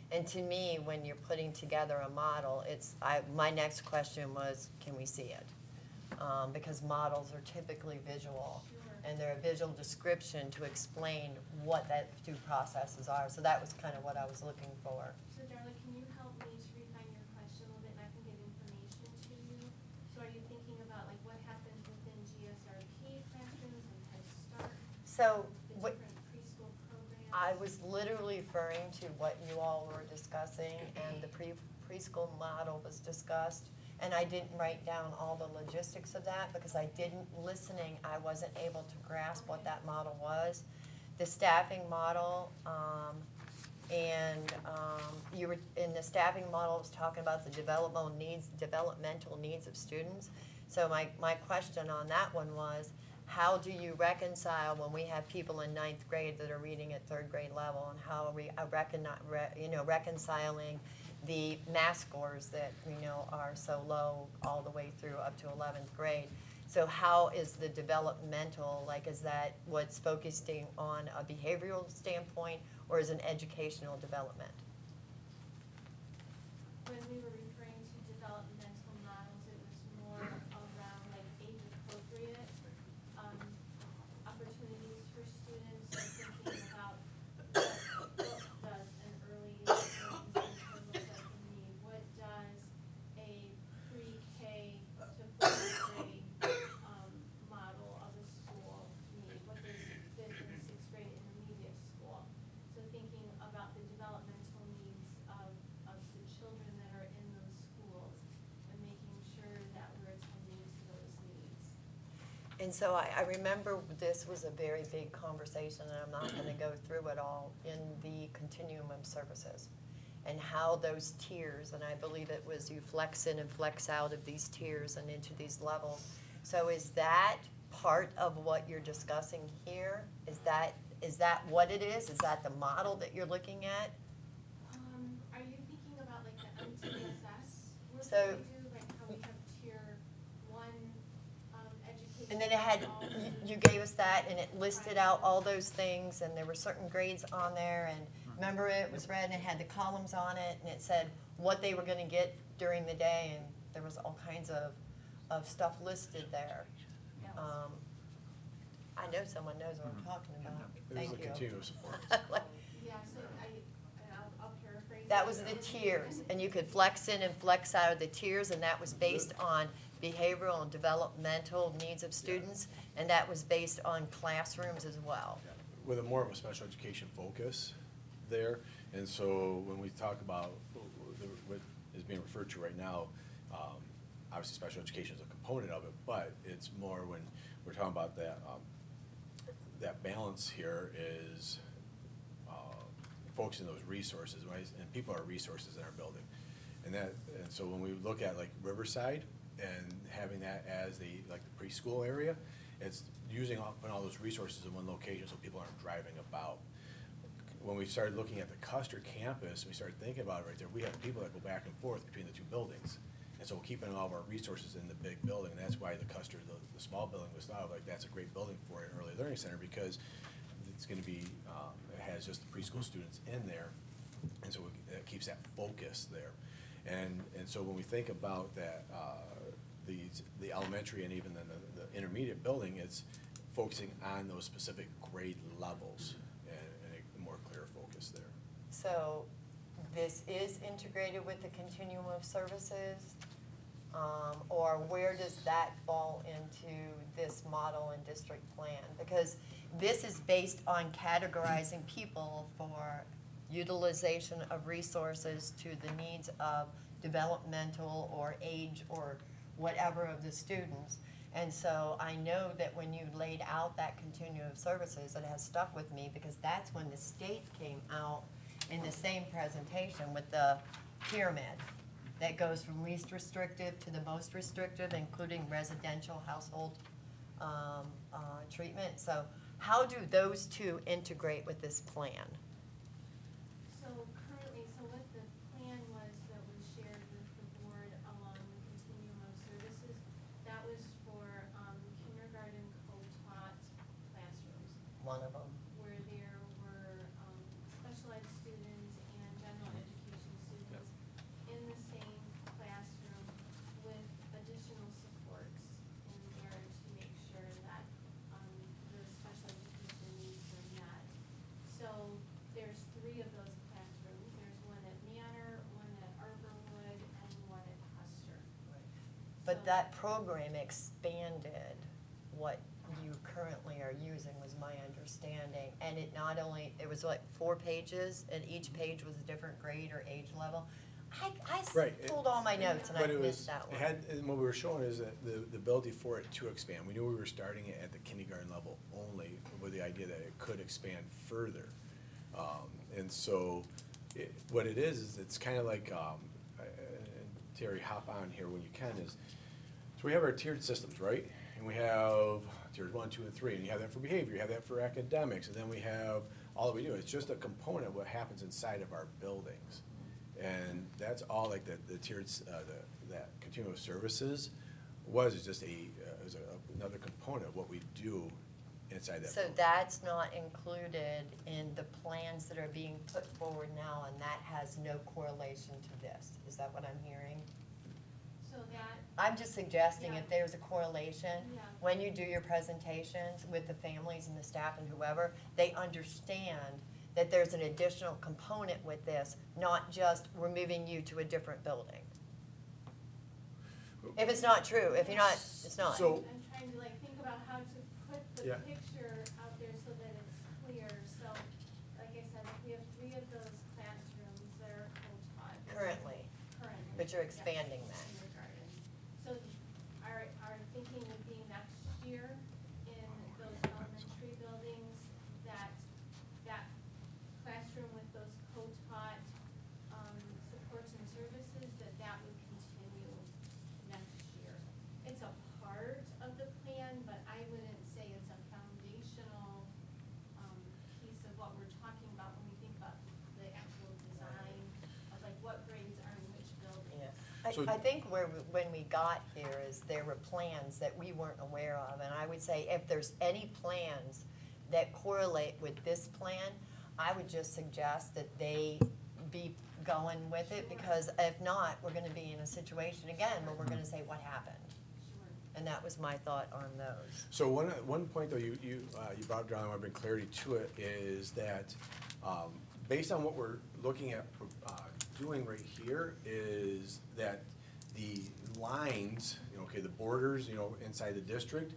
And to me, when you're putting together a model, it's, I, my next question was, can we see it? Um, because models are typically visual, and they're a visual description to explain what that two processes are. So that was kind of what I was looking for. So Darla, can you help me to refine your question a little bit, and I can get information to you? So are you thinking about like what happens within G S R P classrooms and Head Start, So the what, different preschool programs? I was literally referring to what you all were discussing, and the pre preschool model was discussed. And I didn't write down all the logistics of that because I didn't, listening, I wasn't able to grasp what that model was. The staffing model, um, and um, you were, in the staffing model, it was talking about the developmental needs, developmental needs of students. So my, my question on that one was, how do you reconcile when we have people in ninth grade that are reading at third grade level, and how are we uh, recogni- re, you know, reconciling the math scores that we know are so low all the way through up to eleventh grade? So how is the developmental, like is that what's focusing on a behavioral standpoint or is an educational development? When we were referring to developmental models, it was more around like age appropriate um, opportunities for students. So thinking about what, what does an early learning center look like in need? What does a pre-K to fourth grade um, model of a school need? What does fifth and sixth grade intermediate school? So thinking about the developmental needs of, of the children that are in those schools and making sure that we're attending to those needs. And so I, I remember this was a very big conversation, and I'm not going to go through it all, in the continuum of services and how those tiers, and I believe it was you flex in and flex out of these tiers and into these levels. So is that part of what you're discussing here? Is that is that what it is? Is that the model that you're looking at? Um, are you thinking about like the M T S S work So- that we do, like how we have tier one um, education? And then it had, all- you, you gave us that, and it listed out all those things, and there were certain grades on there, and remember it was red, and it had the columns on it, and it said what they were gonna get during the day, and there was all kinds of, of stuff listed there. Yeah. Um, I know someone knows what I'm talking about. There's Thank a you. continuous support. Yeah, so I, and I'll, I'll paraphrase. That it. was the tiers, and you could flex in and flex out of the tiers, and that was based on behavioral and developmental needs of students, and that was based on classrooms as well. With a more of a special education focus there. And so when we talk about the- what is being referred to right now, um, obviously special education is a component of it, but it's more when we're talking about that, um, that balance here is uh, focusing those resources, right? And people are resources in our building. And that, and so when we look at like Riverside and having that as the, like the preschool area, it's using all, putting all those resources in one location so people aren't driving about. When we started looking at the Custer campus, we started thinking about it right there, we have people that go back and forth between the two buildings. And so we're keeping all of our resources in the big building, and that's why the Custer, the, the small building was thought of, like, that's a great building for an early learning center, because it's gonna be, um, it has just the preschool students in there, and so it it keeps that focus there. And, and so when we think about that, uh, these, the elementary and even then the, the intermediate building, it's focusing on those specific grade levels and, and a more clear focus there. So this is integrated with the continuum of services, um, or where does that fall into this model and district plan? Because this is based on categorizing people for utilization of resources to the needs of developmental or age or whatever of the students. And so I know that when you laid out that continuum of services, it has stuck with me, because that's when the state came out in the same presentation with the pyramid that goes from least restrictive to the most restrictive, including residential household um, uh, treatment. So how do those two integrate with this plan? So currently, so what the plan was that was shared with the board along the continuum of services, that was for um, kindergarten co-taught classrooms, One of them. where there were um, special ed students and general education But So- that program expanded what you currently are using, was my understanding. And it not only, it was like four pages, and each page was a different grade or age level. I, I s- Right, it- pulled all my notes and I But it missed was, that it one. had, and what we were showing is that the, the ability for it to expand. We knew we were starting it at the kindergarten level only, with the idea that it could expand further. Um, and so, it, what it is, is it's kind of like, um, uh, and Terry, hop on here when you can, is, so we have our tiered systems, right? And we have tiers one, two, and three, and you have that for behavior, you have that for academics, and then we have, all that we do, it's just a component of what happens inside of our buildings. And that's all like the, the tiered, s- uh, the, that continuum of services was, is just a, uh, is a, another component of what we do inside that So building. that's not included in the plans that are being put forward now, and that has no correlation to this. Is that what I'm hearing? So that, I'm just suggesting Yeah. if there's a correlation, Yeah. when you do your presentations with the families and the staff and whoever, they understand that there's an additional component with this, not just we're moving you to a different building. If it's not true, if you're not, it's not. So- I'm trying to like think about how to put the Yeah. picture out there so that it's clear. So, like I said, we have three of those classrooms that are co-taught. Currently, Currently. but you're yes, expanding that. kindergarten. So our, our thinking would be next year in those elementary buildings, that, that classroom with those co-taught, um, supports and services, that that would continue next year. It's a part of the plan, but I wouldn't say it's a foundational, um, piece of what we're talking about when we think about the actual design of like what grades are in which buildings. So- I, I think where, we- when we got here is there were plans that we weren't aware of, and I would say if there's any plans that correlate with this plan, I would just suggest that they be going with it, because if not, we're gonna be in a situation again where we're gonna say, what happened? Sure. And that was my thought on those. So one, one point though, you, you, uh, you brought down, I want to bring clarity to it, is that, um, based on what we're looking at, uh, doing right here, is that the lines, you know, okay, the borders, you know, inside the district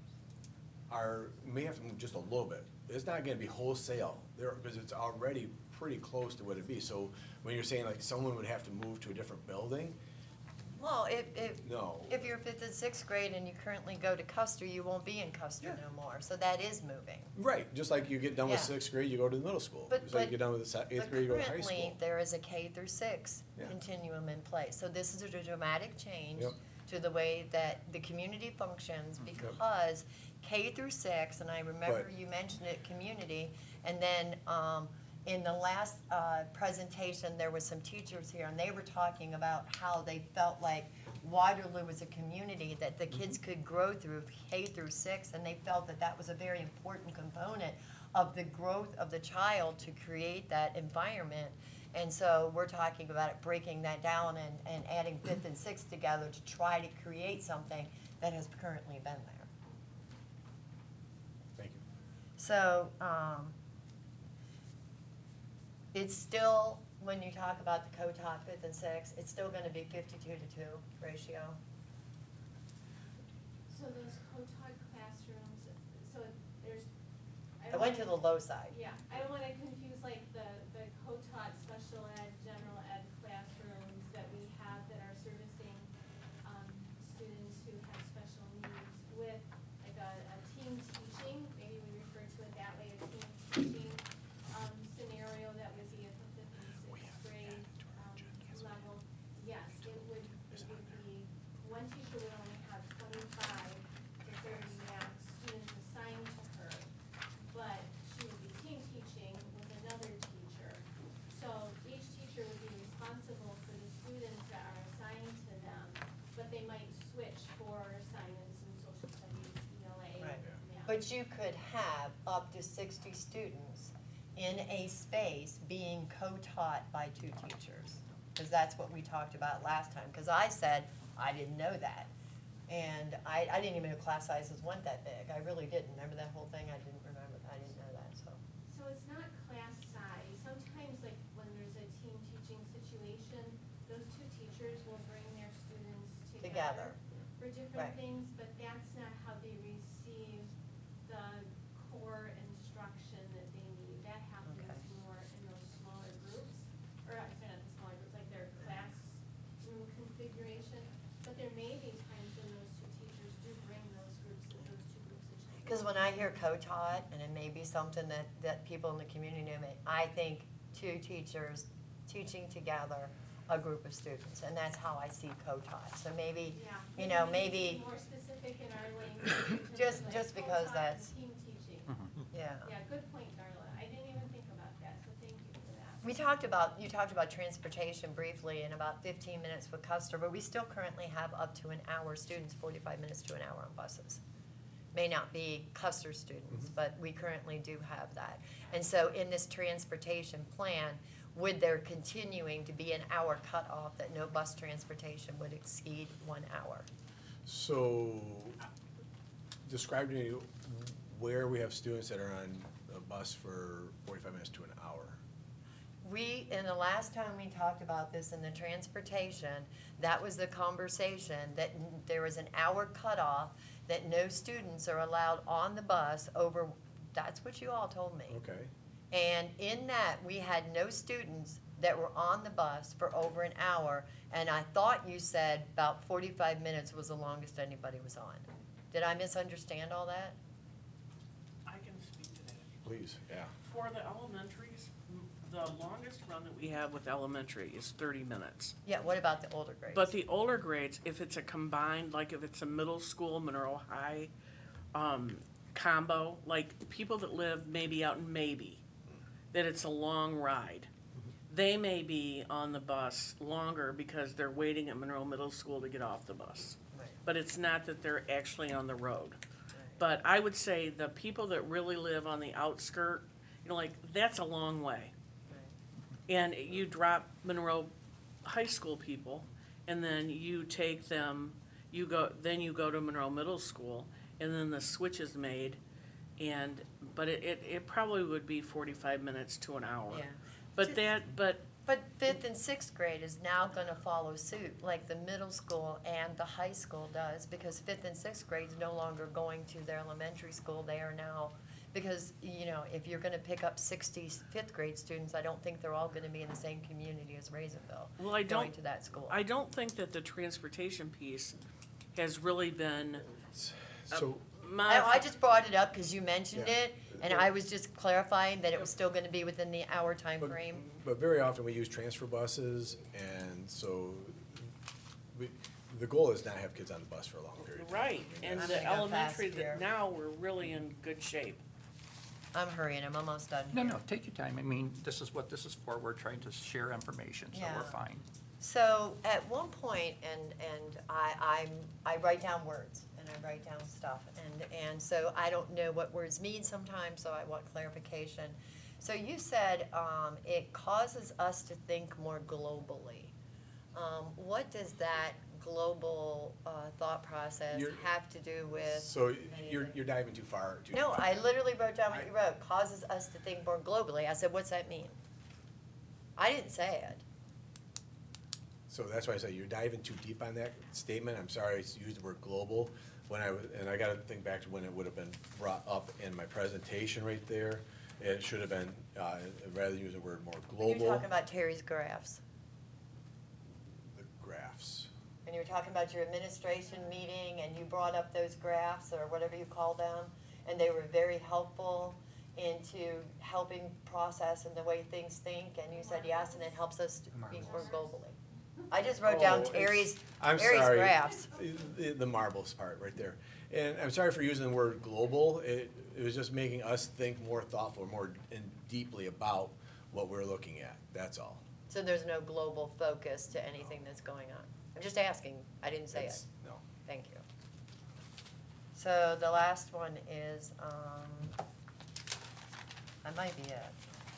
are, may have to move just a little bit. It's not gonna be wholesale, there, because it's already pretty close to what it'd be. So when you're saying like someone would have to move to a different building, Well, if, if, no. if you're fifth and sixth grade and you currently go to Custer, you won't be in Custer Yeah. no more, so that is moving. Right, just like you get done with Yeah. sixth grade, you go to the middle school. But, Just like but. you get done with the se- eighth but grade, you go to high currently, school. there is a K through six Yeah. continuum in place. So this is a dramatic change Yep. to the way that the community functions, because K through six, and I remember But- you mentioned it, community, and then, um, in the last, uh, presentation, there were some teachers here, and they were talking about how they felt like Waterloo was a community that the kids Mm-hmm. could grow through K through six, and they felt that that was a very important component of the growth of the child to create that environment. And so we're talking about it, breaking that down and, and adding fifth and sixth together to try to create something that has currently been there. Thank you. So, um, it's still, when you talk about the co-taught fifth and sixth, it's still gonna be fifty-two to two ratio. So those co-taught classrooms, so there's. I went to the low side. Yeah, I don't wanna confuse like the, the co-taught special ed, general ed classrooms that we have that are servicing, um, students who have special needs with like a, a team teaching, maybe we refer to it that way, a team teaching, um, scenario that was either for fifth and sixth grade, um, level. Yes, it would, it would be, one teacher would only have twenty-five to thirty max students assigned to her, but she would be team teaching with another teacher. So each teacher would be responsible for the students that are assigned to them, but they might switch for assignments in social studies, E L A, Right. math. But you could have up to sixty students in a space being co-taught by two teachers. Because that's what we talked about last time, because I said, I didn't know that. And I, I didn't even know class sizes went that big, I really didn't, remember that whole thing, I didn't remember, I didn't know that, so. So it's not class size. Sometimes like when there's a team teaching situation, those two teachers will bring their students together. Together. different Right. things, but that's not how they receive the core instruction that they need. That happens Okay. more in those smaller groups, or I'm sorry, not the smaller groups, like their classroom configuration. But there may be times when those two teachers do bring those groups, those two groups of children. Because when I hear co-taught, and it may be something that, that people in the community know, I think two teachers teaching together a group of students, and that's how I see co-taught. So maybe, Yeah. you know, we need to maybe, be more specific in our language. in terms Just- of, like, just because co-taught that's- and team teaching. yeah. Yeah, good point, Darla. I didn't even think about that, so thank you for that. We talked about, you talked about transportation briefly and about fifteen minutes with Custer, but we still currently have up to an hour students, forty-five minutes to an hour on buses. May not be Custer students, but we currently do have that. And so in this transportation plan, would there continuing to be an hour cutoff that no bus transportation would exceed one hour? So, describe to me where we have students that are on a bus for forty-five minutes to an hour. We, in the last time we talked about this in the transportation, that was the conversation, that n- there was an hour cutoff, that no students are allowed on the bus over, that's what you all told me. Okay. And in that, we had no students that were on the bus for over an hour, and I thought you said about forty-five minutes was the longest anybody was on. Did I misunderstand all that? I can speak to that. Please, yeah. For the elementaries, m- the longest run that we have with elementary is thirty minutes. Yeah, what about the older grades? But the older grades, if it's a combined, like if it's a middle school, Monroe High, um, combo, like people that live maybe out in Maybe, that it's a long ride. They may be on the bus longer because they're waiting at Monroe Middle School to get off the bus. Right. But it's not that they're actually on the road. But I would say the people that really live on the outskirt, you know, like, that's a long way. Right. And you drop Monroe High School people, and then you take them, you go, then you go to Monroe Middle School, and then the switch is made, and, but it, it, it probably would be forty-five minutes to an hour. Yeah. But that, but, But fifth and sixth grade is now gonna follow suit, like the middle school and the high school does, because fifth and sixth grade is no longer going to their elementary school, they are now, because, you know, if you're gonna pick up sixty fifth grade students, I don't think they're all gonna be in the same community as Raisinville, well, I going don't, to that school. I don't think that the transportation piece has really been So, I, I modified. just brought it up because you mentioned Yeah. it, and I was just clarifying that it was still gonna be within the hour time but, frame. but very often we use transfer buses, and so we, the goal is not have kids on the bus for a long period of time. Right, I mean, and I'm the gonna go elementary, fast here. that now we're really in good shape. I'm hurrying, I'm almost done. No, here. no, take your time. I mean, this is what this is for. We're trying to share information, so Yeah. we're fine. So at one point, and, and I, I'm, I write down words and I write down stuff. And, and so I don't know what words mean sometimes, so I want clarification. So you said, um, it causes us to think more globally. Um, what does that global, uh, thought process You're- have to do with? So you're, anything? you're diving too far. too No, far. I literally wrote down what you wrote, causes us to think more globally. I said, what's that mean? I didn't say it. So that's why I say you're diving too deep on that statement. I'm sorry, I used the word global when I was, and I gotta think back to when it would have been brought up in my presentation right there. It should have been, uh, rather than use the word more When global. you're talking about Terry's graphs. The graphs. And you were talking about your administration meeting, and you brought up those graphs, or whatever you call them, and they were very helpful into helping process and the way things think, and you said yes, and it helps us to think more globally. I just wrote down Oh, it's- Terry's, I'm Terry's sorry. graphs. The, the marbles part right there. And I'm sorry for using the word global. It, it was just making us think more thoughtful, more and deeply about what we're looking at. That's all. So there's no global focus to anything that's going on. I'm just asking, I didn't say it. It's- No. Thank you. So the last one is, um, that might be it.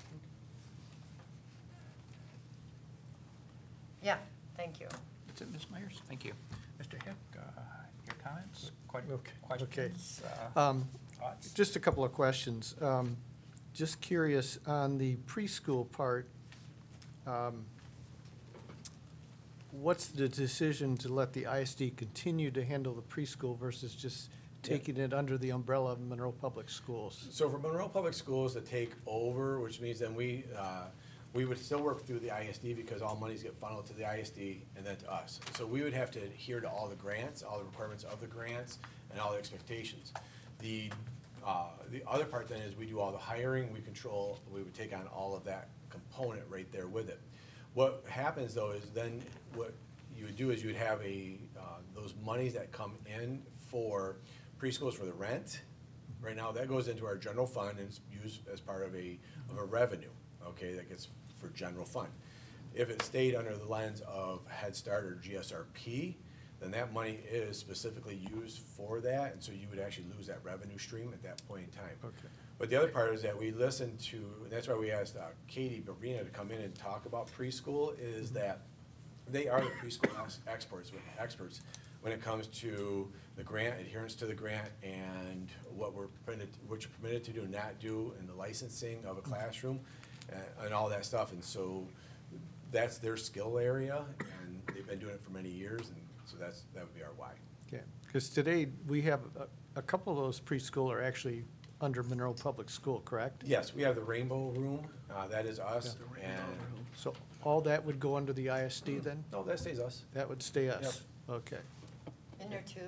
Yeah, thank you. That's it, Miz Myers. Thank you. Mister Hick, uh, your comments, que- Okay, questions, uh, Um, thoughts? Just a couple of questions. Um, Just curious, on the preschool part, um, what's the decision to let the I S D continue to handle the preschool versus just taking it under the umbrella of Monroe Public Schools? So for Monroe Public Schools to take over, which means then we, uh, we would still work through the I S D because all monies get funneled to the I S D and then to us. So we would have to adhere to all the grants, all the requirements of the grants, and all the expectations. The, uh, the other part then is we do all the hiring, we control, we would take on all of that component right there with it. What happens though is then what you would do is you would have a, uh, those monies that come in for preschools for the rent. Right now, that goes into our general fund and it's used as part of a, of a revenue, okay, that gets for general fund. If it stayed under the lens of Head Start or G S R P, then that money is specifically used for that, and so you would actually lose that revenue stream at that point in time. Okay. But the other part is that we listen to, and that's why we asked uh, Katie Barina to come in and talk about preschool, is that they are the preschool ex- experts, experts when it comes to the grant, adherence to the grant, and what we're permitted, what you're permitted to do and not do, and the licensing of a classroom, and, and all that stuff. And so that's their skill area, and they've been doing it for many years, and so that's, that would be our why. Okay, because today, we have, a, a couple of those preschool are actually under Monroe Public School, correct? Yes, we have the Rainbow Room, uh, that is us, and, So all that would go under the I S D then? no, that stays us. That would stay us? Okay. In there too?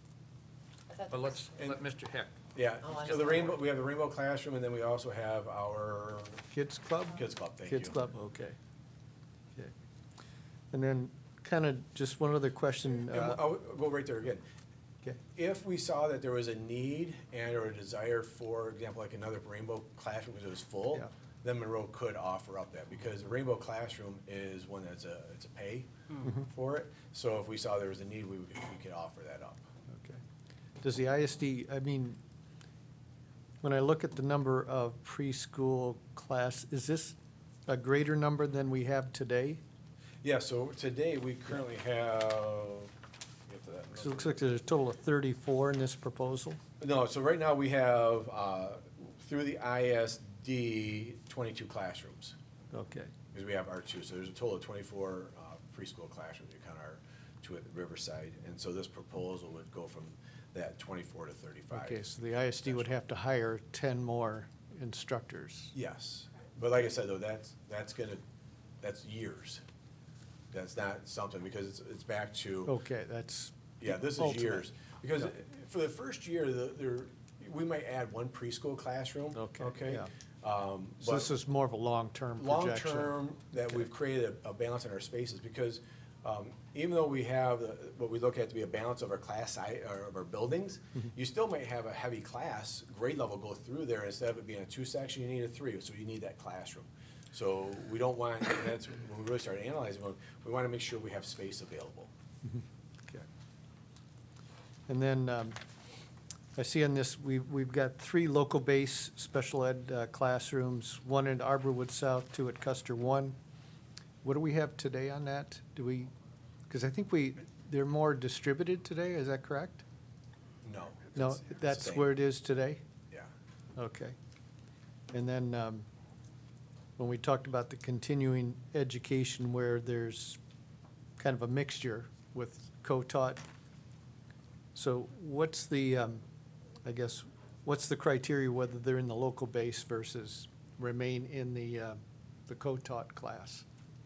I thought But there let's, was- let Mister Heck. Yeah, Oh, I so the see. Rainbow, we have the Rainbow Classroom, and then we also have our Kids Club? Kids Club, thank you. Kids Club, okay. Okay. And then, kind of, just one other question. And uh, I'll go right there again. Okay. If we saw that there was a need and or a desire, for example, like another Rainbow Classroom because it was full, Yeah. then Monroe could offer up that, because the Rainbow Classroom is one that's a, it's a pay Mm-hmm. for it. So if we saw there was a need, we would, we could offer that up. Okay. Does the I S D, I mean, when I look at the number of preschool class, is this a greater number than we have today? Yeah, so today we currently have, get to that So it looks like there's a total of thirty-four in this proposal? No, so right now we have, uh, through the I S D, twenty-two classrooms, Okay, because we have our two, so there's a total of twenty-four uh, preschool classrooms, you count our two at Riverside, and so this proposal would go from that twenty-four to thirty-five. okay, so the I S D would have to hire ten more instructors. Yes, but like I said, though, that's, that's gonna, that's years. That's not something, because it's, it's back to. Okay, that's. Yeah, this is ultimate. years, because Yeah. for the first year, the, there, we might add one preschool classroom. Okay, Okay? yeah. Um, So but this is more of a long-term projection? long-term, that Okay. we've created a, a balance in our spaces, because, um, even though we have the- what we look at to be a balance of our class size, or of our buildings, Mm-hmm. you still might have a heavy class, grade level go through there, instead of it being a two-section, you need a three, so you need that classroom. So we don't want, and that's when we really started analyzing, we- we wanna make sure we have space available. Okay. And then, um, I see on this, we've, we've got three local base special ed uh, classrooms, one in Arborwood South, two at Custer One. What do we have today on that? Do we, because I think we, they're more distributed today, is that correct? No. No, it's- it's the that's same. where it is today? Yeah. Okay. And then, um, when we talked about the continuing education where there's kind of a mixture with co-taught, so what's the, um, I guess, what's the criteria whether they're in the local base versus remain in the, uh, the co-taught class?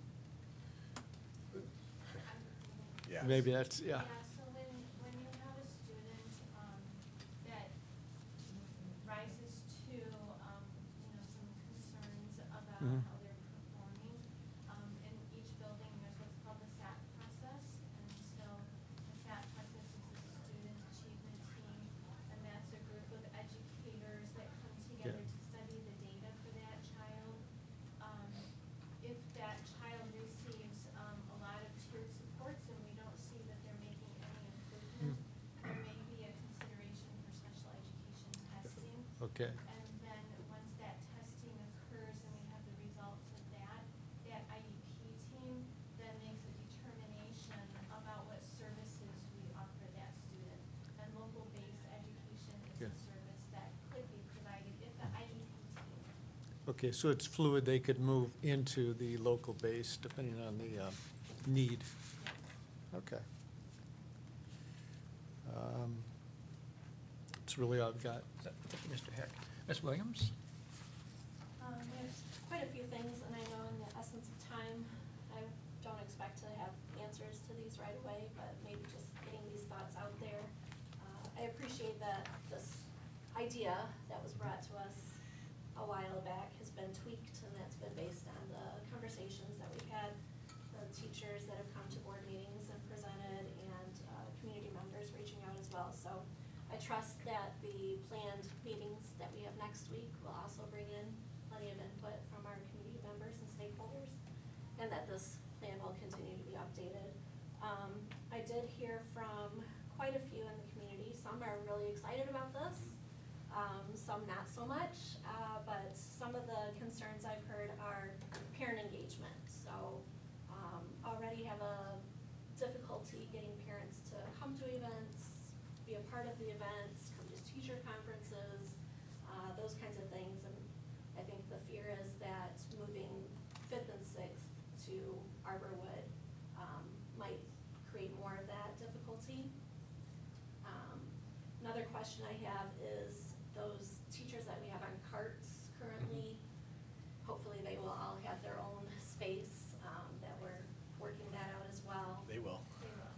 Yeah. Maybe that's, yeah. so when, when you have a student, um, that rises to, um, you know, some concerns about Mhm. how they're performing, um, in each building, there's what's called the S A T process. And so the S A T process is the Student Achievement Team, and that's a group of educators that come together to study the data for that child. Um, if that child receives, um, a lot of tiered supports and we don't see that they're making any improvement, there may be a consideration for special education testing. Okay, And then, once that testing occurs and we have the results of that, that I E P team then makes a determination about what services we offer that student. And local based education is Yeah. a service that could be provided if the I E P team. okay, so it's fluid, they could move into the local base depending on the, uh, need. Okay. Um, That's really all I've got. Thank you, Mister Heck. Miz Williams? Um, there's quite a few things, and I know in the essence of time, I don't expect to have answers to these right away, but maybe just getting these thoughts out there. Uh, I appreciate that this idea that was brought to us a while back has been tweaked, and that's been based on the conversations that we've had, the teachers that have come to board meetings and presented, and, uh, community members reaching out as well. So I trust that the planned meetings that we have next week will also bring in plenty of input from our community members and stakeholders, and that this plan will continue to be updated. Um, I did hear from quite a few in the community. Some are really excited about this, um, some not so much, uh, but some of the concerns I've heard are parent engagement. So, um, already have a difficulty getting parents to come to events, be a part of the events, come to teacher conferences, uh, those kinds of things. And I think the fear is that moving fifth and sixth to Arborwood, um, might create more of that difficulty. Um, another question I have is those teachers that we have on carts currently, hopefully they will all have their own space, um, that we're working that out as well. They will.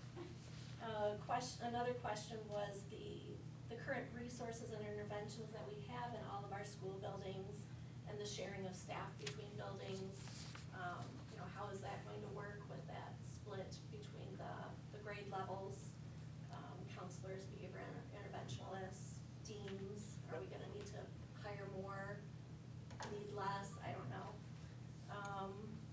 Uh, question, another question was the, the current resources and interventions that we have in all of our school buildings and the sharing of staff between buildings. Um, you know, how is that going to work with that split between the, the grade levels, um, counselors, behavior inter- interventionalists, deans? Are we gonna need to hire more, need less? I don't know. Um,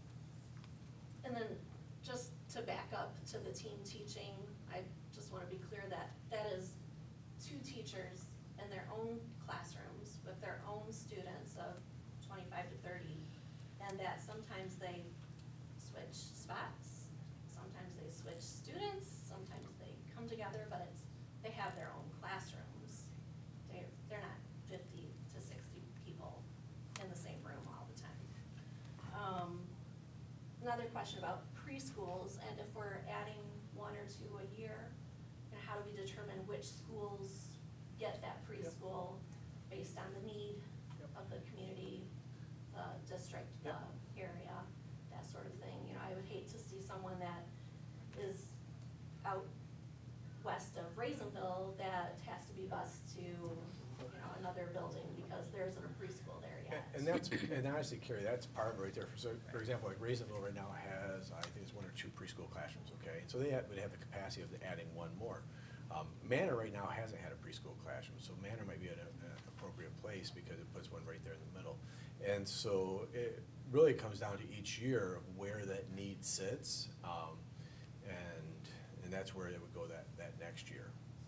and then just to back up to the team teaching, I just wanna be clear that that is two teachers in their own classrooms with their own students of twenty-five to thirty, and that sometimes they switch spots, sometimes they switch students, sometimes they come together, but it's, they have their own classrooms. They're, they're not fifty to sixty people in the same room all the time. Um, another question about preschools, and if we're adding one or two a year, and how do we determine which schools get that preschool based on the need of the community, the district, the area, that sort of thing. You know, I would hate to see someone that is out west of Raisinville that has to be bused to, you know, another building because there isn't a preschool there yet. And that's, and honestly, Carrie, that's part of it right there. For, so, for example, like Raisinville right now has, I think it's one or two preschool classrooms, okay? So they have, would have the capacity of adding one more. Um, Manor right now hasn't had a preschool classroom, so Manor might be an, an appropriate place because it puts one right there in the middle. And so it really comes down to each year of where that need sits, um, and, and that's where it would go that, that next year.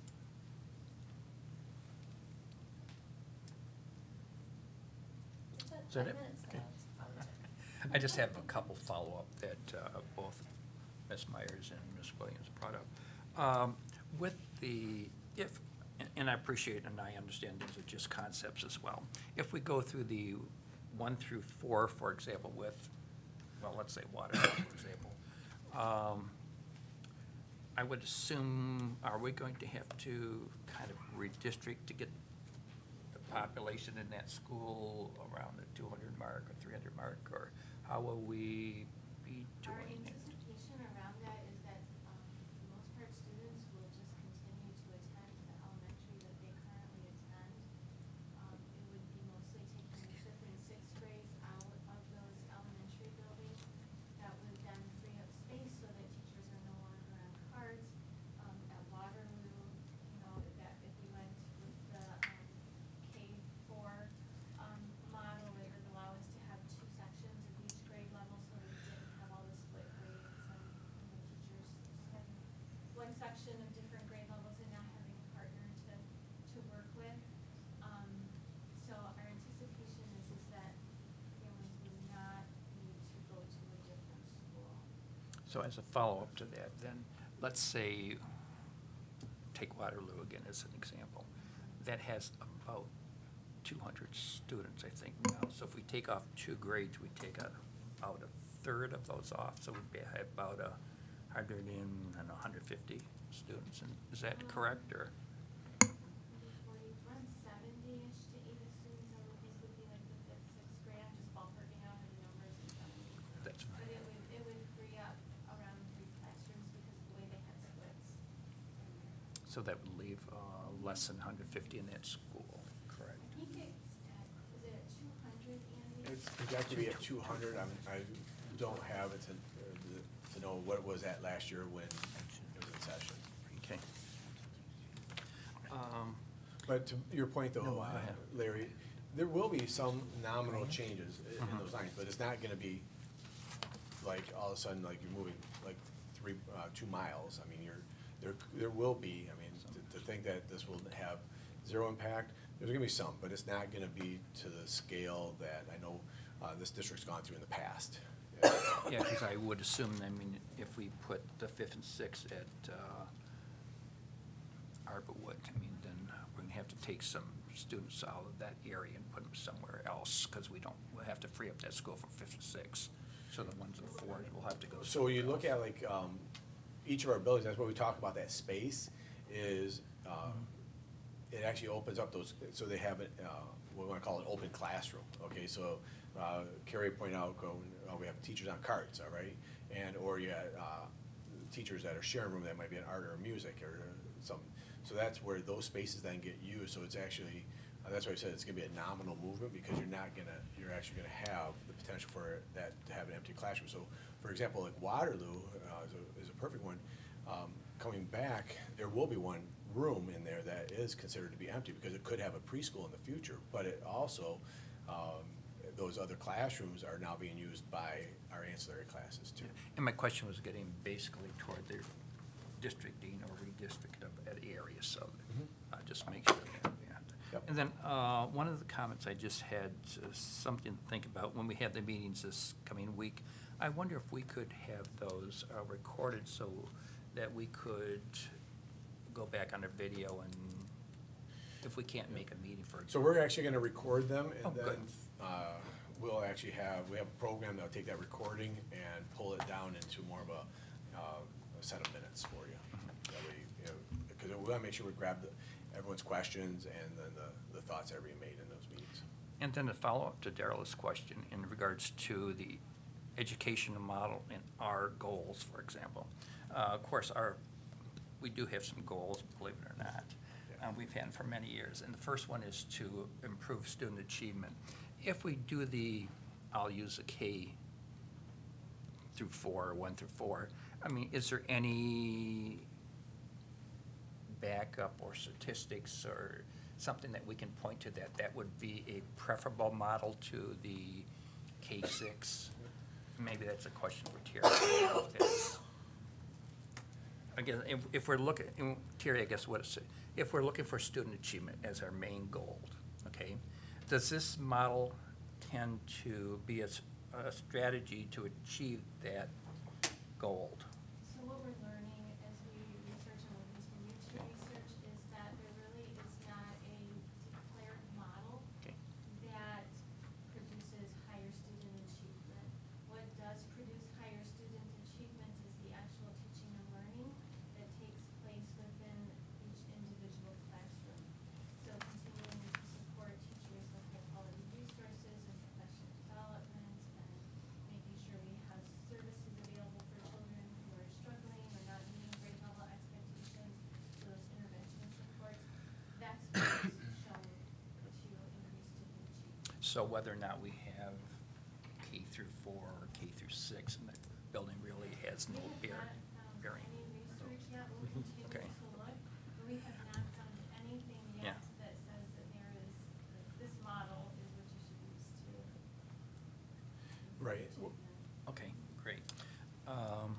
Is that it? Okay. I just have a couple follow-up that uh, both Miz Myers and Miz Williams brought up. Um, With the, if, and- and I appreciate and I understand these are just concepts as well. If we go through the one through four, for example, with, well, let's say water, for example, um, I would assume, are we going to have to kind of redistrict to get the population in that school around the two hundred mark or three hundred mark, or how will we be Our doing it? anticipation around that is that, um, for the most part, students will just continue to attend the elementary that they currently attend. Um, it would be mostly taking the fifth and sixth grades out of those elementary buildings. That would then free up space so that teachers are no longer on carts. Um, at Waterloo, you know, that if we went with the, um, K four, um, model, it would allow us to have two sections of each grade level so that we didn't have all the split grades and, you know, teachers just having one section of different grade levels and not having a partner to, to work with. Um, so our anticipation is, is that families would not need to go to a different school. So as a follow-up to that, then, let's say, take Waterloo again as an example. That has about two hundred students, I think, now. So if we take off two grades, we take a- about a third of those off, so we'd be about a hundred and, I don't know, hundred fifty students, and is that correct, or? forty, around seventy-ish to eighty students, I would think would be like the fifth, sixth grade, I'm just ballparking out the numbers in front of me. That's fine. But it would, it would free up around three classrooms because of the way they had splits. So that would leave uh, less than one hundred fifty in that school, correct? I think it's at, is it at two hundred, Andy? It's projected to be at two hundred. I'm, I don't have it to, uh, to know what it was at last year when it was in session. Okay. Um, But to your point though, No, go uh, ahead. Larry, there will be some nominal changes i- in those lines, but it's not gonna be like all of a sudden, like you're moving like three, uh, two miles. I mean, you're, there, there will be, I mean, to, to think that this will have zero impact, there's gonna be some, but it's not gonna be to the scale that I know, uh, this district's gone through in the past. Yeah, because I would assume, I mean, if we put the fifth and sixth at uh, Arborwood, I mean, then we're gonna have to take some students out of that area and put them somewhere else, because we don't, we'll have to free up that school from fifth and sixth. So the ones in four will have to go. So when you somewhere look else. at like, um, each of our buildings, that's where we talk about that space, is, uh, it actually opens up those, so they have it, uh, what we wanna call an open classroom, okay, so, uh, Carrie pointed out, go, uh, we have teachers on carts, all right? And, or you had, uh, teachers that are sharing room, that might be an art or music or some, so that's where those spaces then get used, so it's actually, uh, that's why I said it's gonna be a nominal movement, because you're not gonna, you're actually gonna have the potential for that, to have an empty classroom. So, for example, like Waterloo, uh, is a, is a perfect one, um, coming back, there will be one room in there that is considered to be empty, because it could have a preschool in the future, but it also, um, those other classrooms are now being used by our ancillary classes too. And my question was getting basically toward their districting or redistricting of that area, so Mhm. uh, just make sure. that we have to- Yep. And then, uh, one of the comments I just had, uh, something to think about, when we have the meetings this coming week, I wonder if we could have those uh, recorded so that we could go back on the video and, if we can't make a meeting, for So example. we're actually gonna record them, Oh, and good. then, uh, we'll actually have, we have a program that'll take that recording and pull it down into more of a, uh, a set of minutes for you. That way, you know, because we wanna make sure we grab the, everyone's questions and then the, the thoughts that are being made in those meetings. And then a follow-up to Darla's question in regards to the educational model and our goals, for example. Uh, Of course, our, we do have some goals, believe it or not. Yeah. Uh, We've had for many years. And the first one is to improve student achievement. If we do the, I'll use a K through four, one through four, I mean, is there any backup or statistics or something that we can point to that that would be a preferable model to the K six? Maybe that's a question for Terry. That's- Again, if, if we're looking, and Terry, I guess what it's, if we're looking for student achievement as our main goal, okay, does this model tend to be a, s- a strategy to achieve that goal? So what we're learning as we research and we'll continue to research is that there really is not a declared model Okay. that produces higher student achievement. What does produce higher student achievement is the actual teaching and learning that takes place within each individual classroom. So continuing to support teachers with high quality resources and professional development and making sure we have services available for children who are struggling or not meeting grade level expectations, so those intervention supports, that's what's shown to increase student achievement. So whether or not we have K through four or K through six, and the building really has no We bear, have not found bearing. any research yet, we'll continue Okay. to look, but we have not found anything Yeah. yet that says that there is, that this model is what you should use to. Right. achievement. Okay, great. Um,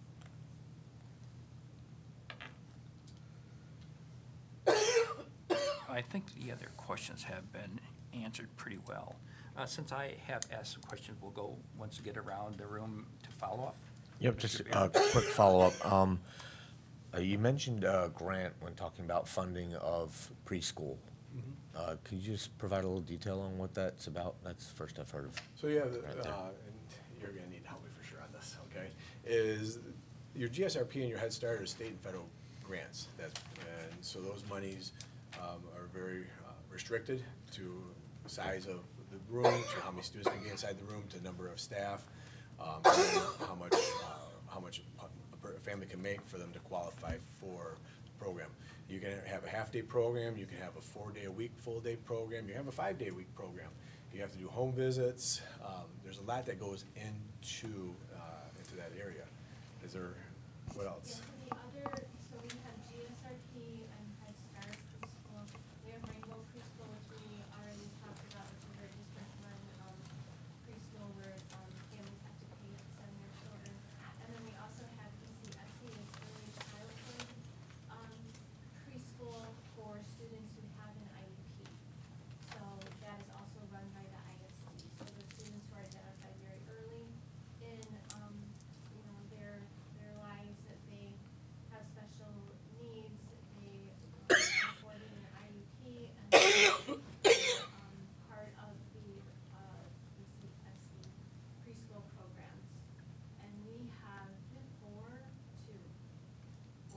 I think the other questions have been answered pretty well. Uh, Since I have asked some questions, we'll go, once we get around the room to follow up. Yep, just Mister a Beer? quick follow-up. Um, uh, You mentioned uh, grant when talking about funding of preschool. Uh, Could you just provide a little detail on what that's about? That's the first I've heard of. So yeah, the, Right there. uh, and you're gonna need help me for sure on this, okay, is your G S R P and your Head Start are state and federal grants. That's, and so those monies um, are very uh, restricted to the size of the room, to how many students can be inside the room, to number of staff, um, and how much, uh, how much a per- a family can make for them to qualify for the program. You can have a half-day program, you can have a four-day-a-week full-day program, you have a five-day-a-week program. You have to do home visits. Um, there's a lot that goes into, uh, into that area. Is there, what else? Yeah, so the other, so we have G S R P and Head Start preschool. We have Rainbow Preschool, which we already talked about, which is our district run, um, preschool where, um, families have to pay to send their children. And then we also have E C S C, it's early childhood, um, preschool for students who have an I E P. So that is also run by the I S D. So the students who are identified very early in, um, you know, their, their lives, that they have special needs, they are afforded an I E P, and um, part of the, uh, E C S C preschool programs. And we have four, two, four.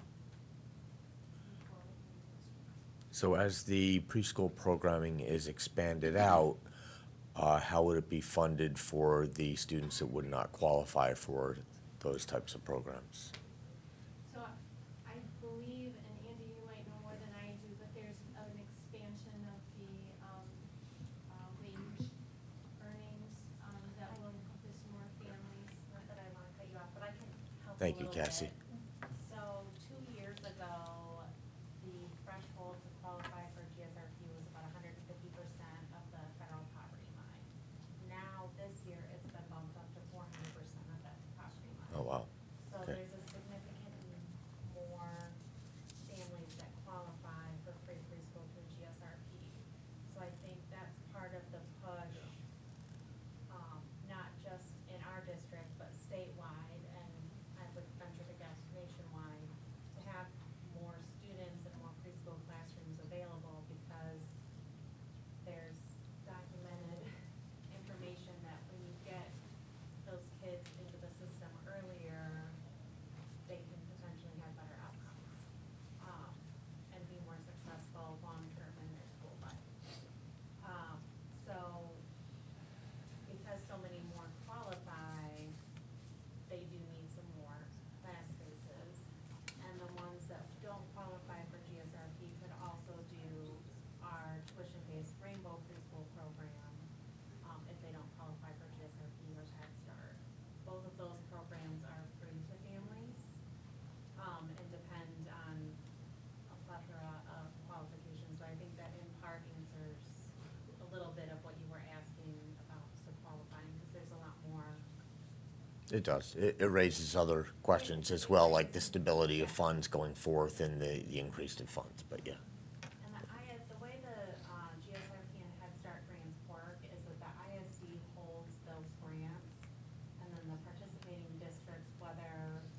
Four within the district. So as the preschool programming is expanded out, uh, how would it be funded for the students that would not qualify for those types of programs? So I believe, and Andy, you might know more than I do, but there's an expansion of the um, uh, wage earnings um, that will encompass more families. Not that I want to cut you off, but I can help a Thank you, little Cassie. bit. So two years ago, the threshold to qualify for G S R P was about hundred and fifty percent of the federal poverty line. Now, this year, it's been bumped up to four hundred percent of that poverty line. Oh, wow. So Okay. there's a significantly more families that qualify for free preschool through G S R P. So I think that's part of the push, um, not just in our district, but statewide, and I would venture to guess nationwide, to have more students and more preschool classrooms available, because there's documented information that when you get those kids into the system earlier, they can potentially have better outcomes, um, and be more successful long-term in their school life. Um, so, because so many more qualify, they do need some more class spaces. And the ones that don't qualify for G S R P could also do our tuition-based Rainbow Preschool program, um, if they don't qualify for G S R P or Head Start. Both of those programs are free to families, um, and depend on a plethora of qualifications. But I think that in part answers a little bit of what you were asking about to qualifying, because there's a lot more. It does. It, it raises other questions as well, like the stability of funds going forth and the, the increase in funds, but yeah. And the I S, the way the, uh, G S R P and Head Start grants work is that the I S D holds those grants, and then the participating districts, whether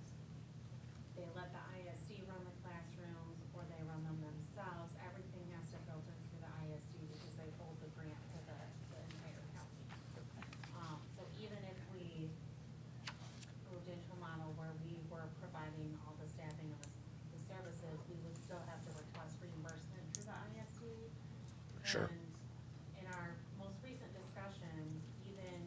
they let the I S D run the classrooms or they run them themselves, everything has to filter through the I S D because they hold the grant to the, the entire county. Um, so even if we moved into a model where we were providing all the staffing and the, the services, we would still have to request reimbursement through the I S D. Sure. And in our most recent discussions, even,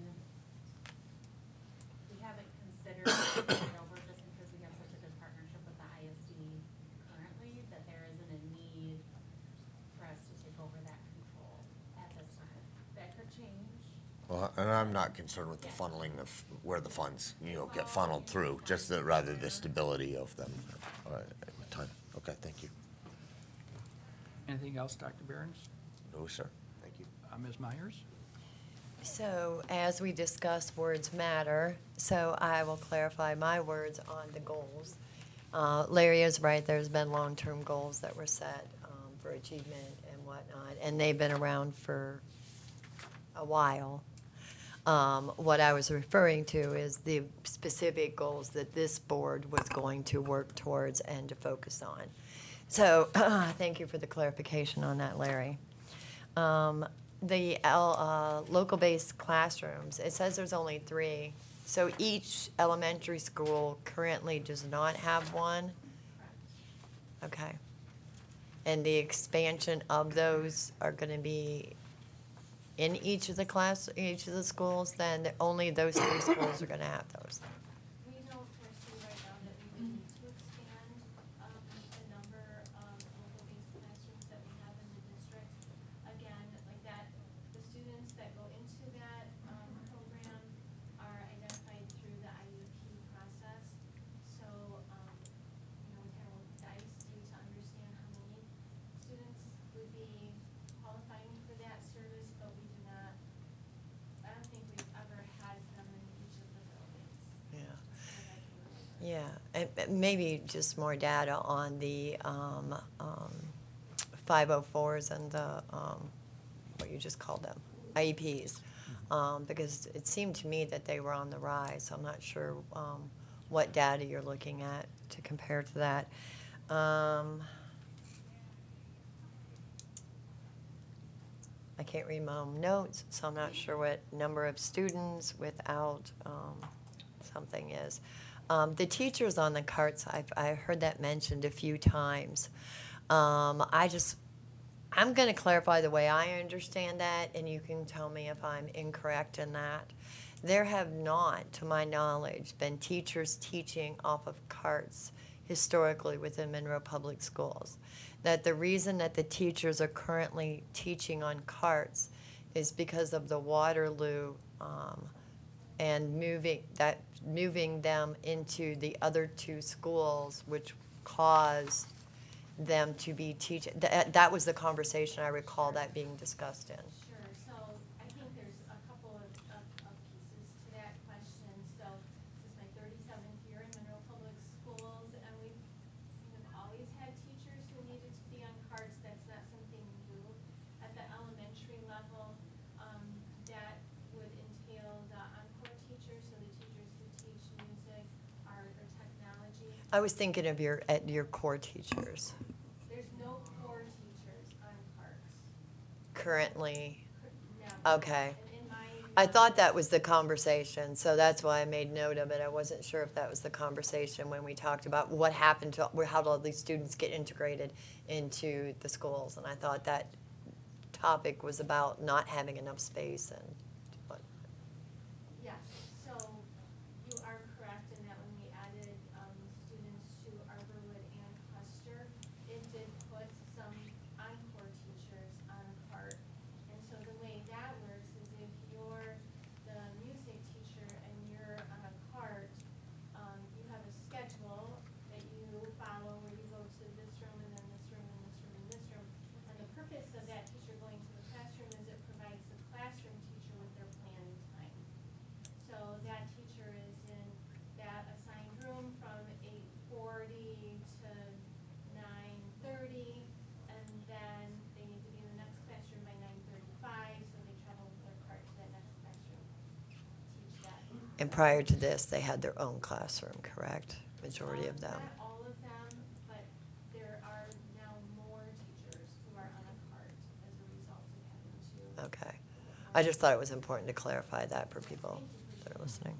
we haven't considered taking it over just because we have such a good partnership with the I S D currently, that there isn't a need for us to take over that control at this time. That could change. Well, and I'm not concerned with the funneling of where the funds, you know, get funneled through, just the, rather the stability of them. All right, time. Okay, thank you. Anything else, Doctor Behrens? No, sir. Thank you. Uh, Miz Myers? So as we discuss, words matter, so I will clarify my words on the goals. Uh, Larry is right, there's been long-term goals that were set um, for achievement and whatnot, and they've been around for a while. Um, What I was referring to is the specific goals that this board was going to work towards and to focus on. So, thank you for the clarification on that, Larry. Um, the L, uh, local-based classrooms, it says there's only three. So each elementary school currently does not have one? Okay. And the expansion of those are gonna be in each of the class, each of the schools, then only those three schools are gonna have those? We don't foresee right now that we would need to expand, um, the number of local-based classrooms that we have in the district. Again, like that, the students that go into that, um, program are identified through the I E P process. So, um, you know, we kind of roll the dice to, to understand how many students would be qualifying for that service, but we do not, I don't think we've ever had them in each of the buildings. Yeah. that I can remember. Yeah, and and maybe just more data on the um, um, five oh fours and the, um, what you just called them, I E Ps. Um, Because it seemed to me that they were on the rise, so I'm not sure um, what data you're looking at to compare to that. Um, I can't read my own notes, so I'm not sure what number of students without um, something is. Um, The teachers on the carts, I've, I heard that mentioned a few times. Um, I just, I'm gonna clarify the way I understand that, and you can tell me if I'm incorrect in that. There have not, to my knowledge, been teachers teaching off of carts historically within Monroe Public Schools. That the reason that the teachers are currently teaching on carts is because of the Waterloo, um, and moving, that, moving them into the other two schools, which caused them to be teaching. That, that was the conversation I recall that being discussed in. Sure, so I think there's a couple of, of, of pieces to that question. So this is my thirty-seventh year in Monroe Public Schools, and we've, we've always had teachers who needed to be on carts. That's not something new. At the elementary level, um, that would entail the encore teachers, so the teachers who teach music, art, or technology. I was thinking of your, at your core teachers There's no core teachers on carts. currently. Never. Okay. And in my I thought that was the conversation, so that's why I made note of it. I wasn't sure if that was the conversation when we talked about what happened to, how all these students get integrated into the schools. And I thought that topic was about not having enough space and, what- Yes, so you are correct in that when we added um, students to Arborwood and Custer, it did put some encore teachers on a cart. And so the way that works is if you're the music teacher and you're on a cart, um, you have a schedule that you follow where you go to this room and then this room and this room and this room. And the purpose of that teacher going to the classroom is it provides the classroom teacher with their planning time. So that teacher is in that assigned room from eight forty to nine thirty, and then they need to be in the next classroom by nine thirty-five, so they travel with their cart to that next classroom, teach that. and prior to this, they had their own classroom, correct? Majority of them. Not all of them, but there are now more teachers who are on a cart as a result of having to. Okay. I just thought it was important to clarify that for people that are listening.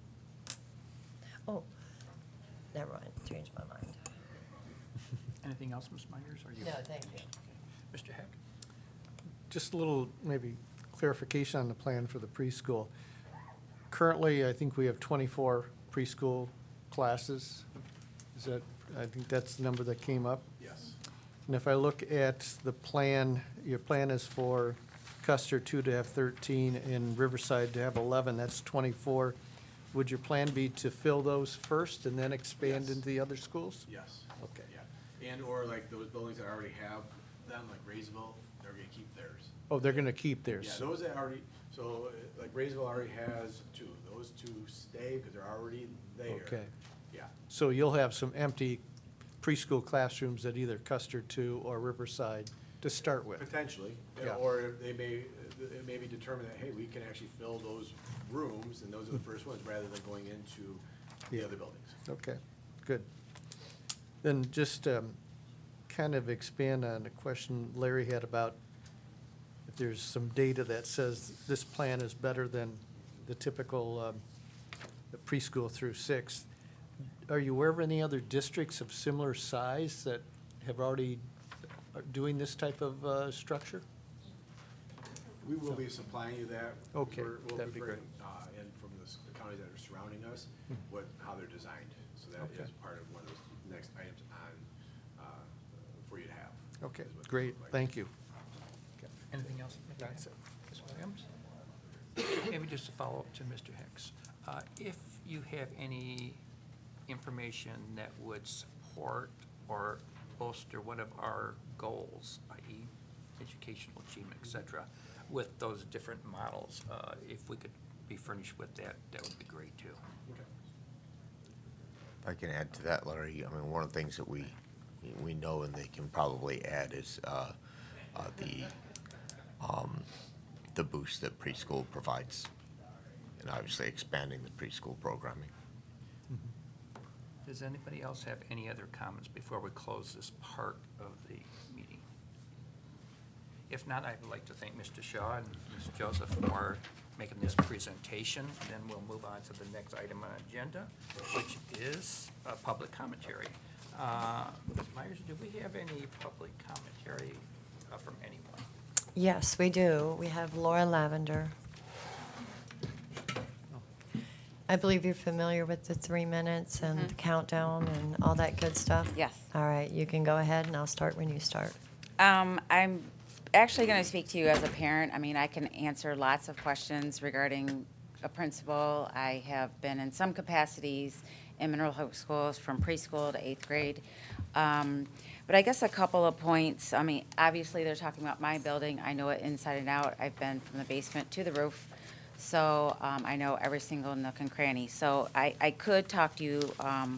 Oh, never mind, changed my mind. Anything else, Miz Myers? Are you? No, thank you. Mister Heck? Just a little, maybe clarification on the plan for the preschool. Currently, I think we have twenty-four preschool classes. Is that, I think that's the number that came up. Yes. And if I look at the plan, your plan is for Custer two to have thirteen and Riverside to have eleven, that's twenty-four. Would your plan be to fill those first and then expand Yes. into the other schools? Yes. Okay. Yeah, and or like those buildings that already have them, like Raysville, they're gonna keep theirs. Oh, they're gonna keep Yeah, theirs. those that already, so uh, like Raysville already has two, those two stay because they're already there. Okay. Yeah, So you'll have some empty preschool classrooms at either Custer two or Riverside to start with? potentially, uh, Yeah. or they may, uh, it may be determined that, hey, we can actually fill those rooms and those are the first ones rather than going into the Yeah. other buildings. Okay, good. Then just um, kind of expand on the question Larry had about if there's some data that says this plan is better than the typical um, the preschool through six. Are you aware of any other districts of similar size that have already are doing this type of uh, structure? We will be supplying you that. Okay, We're- we'll that'd be great. bringing, uh, in from the s- the counties that are surrounding us, what, how they're designed. So that Okay. is part of one of those next items on, uh, for you to have. Okay, is what they great, look like. thank you. Anything else? That's it. Miz Williams? Maybe just a follow-up to Mister Hicks. Uh, If you have any information that would support or bolster one of our goals, that is educational achievement, et cetera, with those different models, uh, if we could be furnished with that, that would be great too. If I can add to that, Larry, I mean, one of the things that we, we know and they can probably add is uh, uh, the, um, the boost that preschool provides, and obviously expanding the preschool programming. Does anybody else have any other comments before we close this part of the meeting? If not, I would like to thank Mister Shaw and Miz Joseph for making this presentation. Then we'll move on to the next item on the agenda, which is uh, public commentary. Uh, Miz Myers, do we have any public commentary uh, from anyone? Yes, we do. We have Laura Lavender. I believe you're familiar with the three minutes and the countdown and all that good stuff? Yes. All right, you can go ahead, and I'll start when you start. Um, I'm actually going to speak to you as a parent. I mean, I can answer lots of questions regarding a principal. I have been in some capacities in Monroe Public Schools from preschool to eighth grade. Um, but I guess a couple of points. I mean, obviously, they're talking about my building. I know it inside and out. I've been from the basement to the roof. So um, I know every single nook and cranny. So I, I could talk to you um,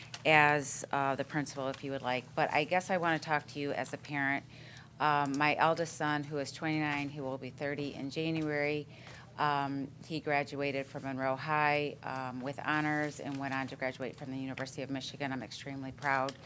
as uh, the principal if you would like, but I guess I want to talk to you as a parent. Um, my eldest son, who is twenty-nine, he will be thirty in January. Um, he graduated from Monroe High um, with honors and went on to graduate from the University of Michigan. I'm extremely proud.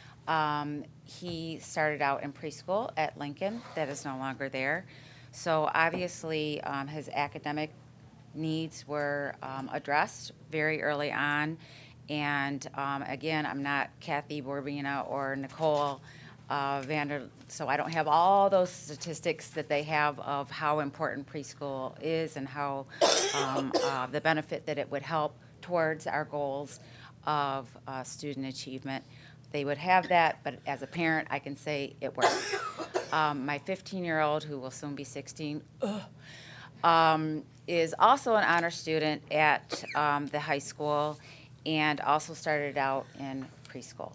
Um, he started out in preschool at Lincoln. That is no longer there. So obviously, um, his academic needs were um, addressed very early on. And um, again, I'm not Kathy Borbina or Nicole uh, Vander, so I don't have all those statistics that they have of how important preschool is and how um, uh, the benefit that it would help towards our goals of uh, student achievement. They would have that, but as a parent, I can say it worked. Um, my fifteen-year-old, who will soon be sixteen, ugh, um, is also an honor student at um, the high school and also started out in preschool.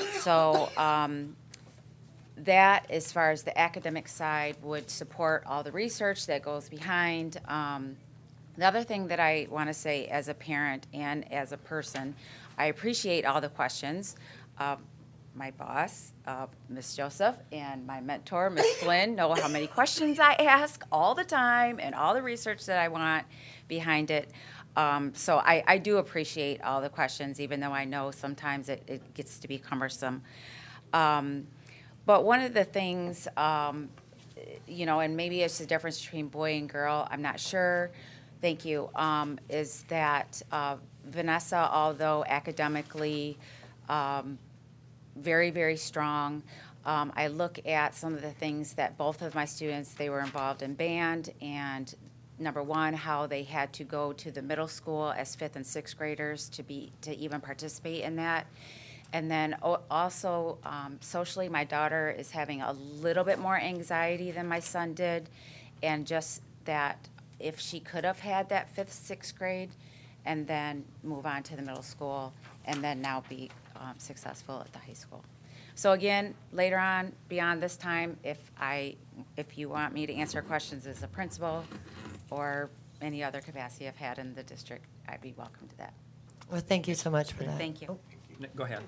So um, that, as far as the academic side, would support all the research that goes behind. Um, the other thing that I want to say as a parent and as a person, I appreciate all the questions. Uh, my boss, uh, Miz Joseph, and my mentor, Miz Flynn, know how many questions I ask all the time and all the research that I want behind it. Um, so I, I do appreciate all the questions, even though I know sometimes it, it gets to be cumbersome. Um, but one of the things, um, you know, and maybe it's the difference between boy and girl, I'm not sure, thank you, um, is that uh, Vanessa, although academically um, very, very strong. Um, I look at some of the things that both of my students, they were involved in band, and number one, how they had to go to the middle school as fifth and sixth graders to be, to even participate in that. And then o- also um, socially, my daughter is having a little bit more anxiety than my son did, and just that if she could have had that fifth, sixth grade, and then move on to the middle school, and then now be um, successful at the high school. So again, later on, beyond this time, if I, if you want me to answer questions as a principal or any other capacity I've had in the district, I'd be welcome to that. Well, thank you so much for that. Thank you. Oh, Go ahead.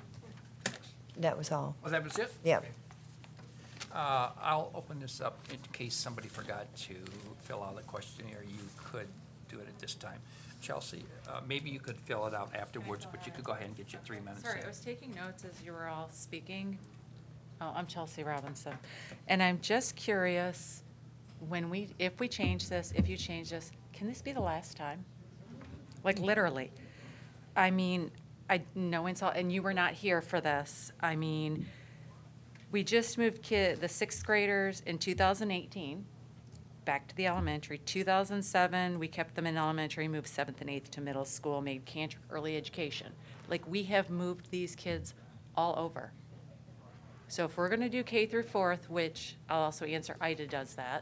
that was all. Oh, that was it? Yeah. Okay. Uh, I'll open this up in case somebody forgot to fill out a questionnaire. You could do it at this time. Chelsea, uh, maybe you could fill it out afterwards, but you could go ahead and get your three minutes Sorry, in. I was taking notes as you were all speaking. Oh, I'm Chelsea Robinson. And I'm just curious, when we, if we change this, if you change this, can this be the last time? Like, literally. I mean, I, no insult, and you were not here for this. I mean, we just moved kid, the sixth graders in two thousand eighteen back to the elementary. two thousand seven, we kept them in elementary, moved seventh and eighth to middle school, made Cantor early education. Like, we have moved these kids all over. So if we're gonna do K through fourth, which I'll also answer, Ida does that,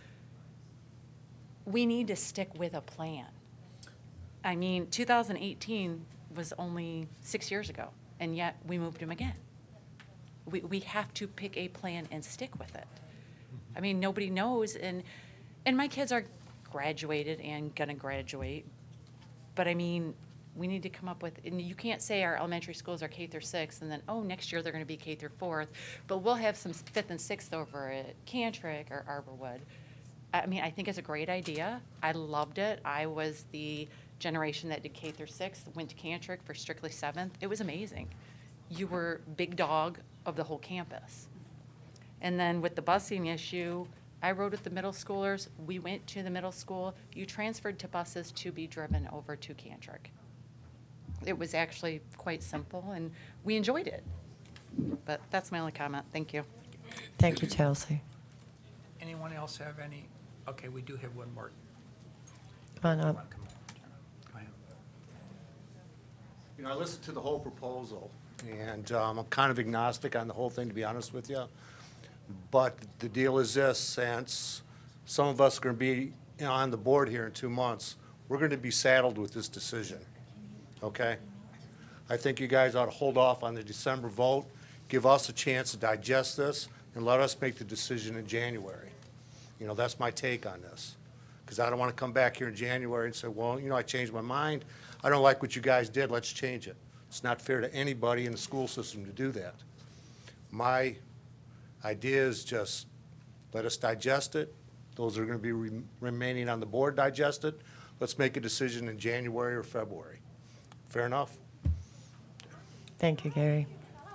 we need to stick with a plan. I mean, two thousand eighteen was only six years ago, and yet we moved them again. We, we have to pick a plan and stick with it. I mean, nobody knows, and, and my kids are graduated and gonna graduate, but I mean, we need to come up with, and you can't say our elementary schools are K through six, and then, oh, next year they're gonna be K through fourth, but we'll have some fifth and sixth over at Cantrick or Arborwood. I mean, I think it's a great idea. I loved it. I was the generation that did K through sixth, went to Cantrick for strictly seventh. It was amazing. You were big dog of the whole campus. And then with the busing issue, I rode with the middle schoolers. We went to the middle school. You transferred to buses to be driven over to Cantrick. It was actually quite simple, and we enjoyed it. But that's my only comment. Thank you. Thank you, Chelsea. Anyone else have any? Okay, we do have one more. Come on You up. wanna come up? Go ahead. You know, I listened to the whole proposal, and um, I'm kind of agnostic on the whole thing, to be honest with you. But the deal is this, since some of us are going to be you know, on the board here in two months, we're going to be saddled with this decision, okay? I think you guys ought to hold off on the December vote, give us a chance to digest this, and let us make the decision in January. You know, that's my take on this. Because I don't want to come back here in January and say, well, you know, I changed my mind. I don't like what you guys did. Let's change it. It's not fair to anybody in the school system to do that. My idea is just let us digest it. Those are going to be re remaining on the board digest it. Let's make a decision in January or February. Fair enough? Thank you, Gary.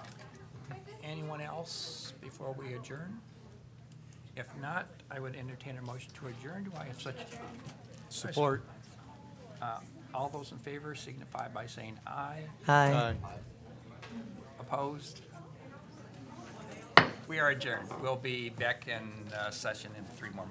Anyone else before we adjourn? If not, I would entertain a motion to adjourn. Do I have such? Support. Uh, All those in favor signify by saying aye. Aye. Opposed? We are adjourned. We'll be back in uh, session in three more minutes.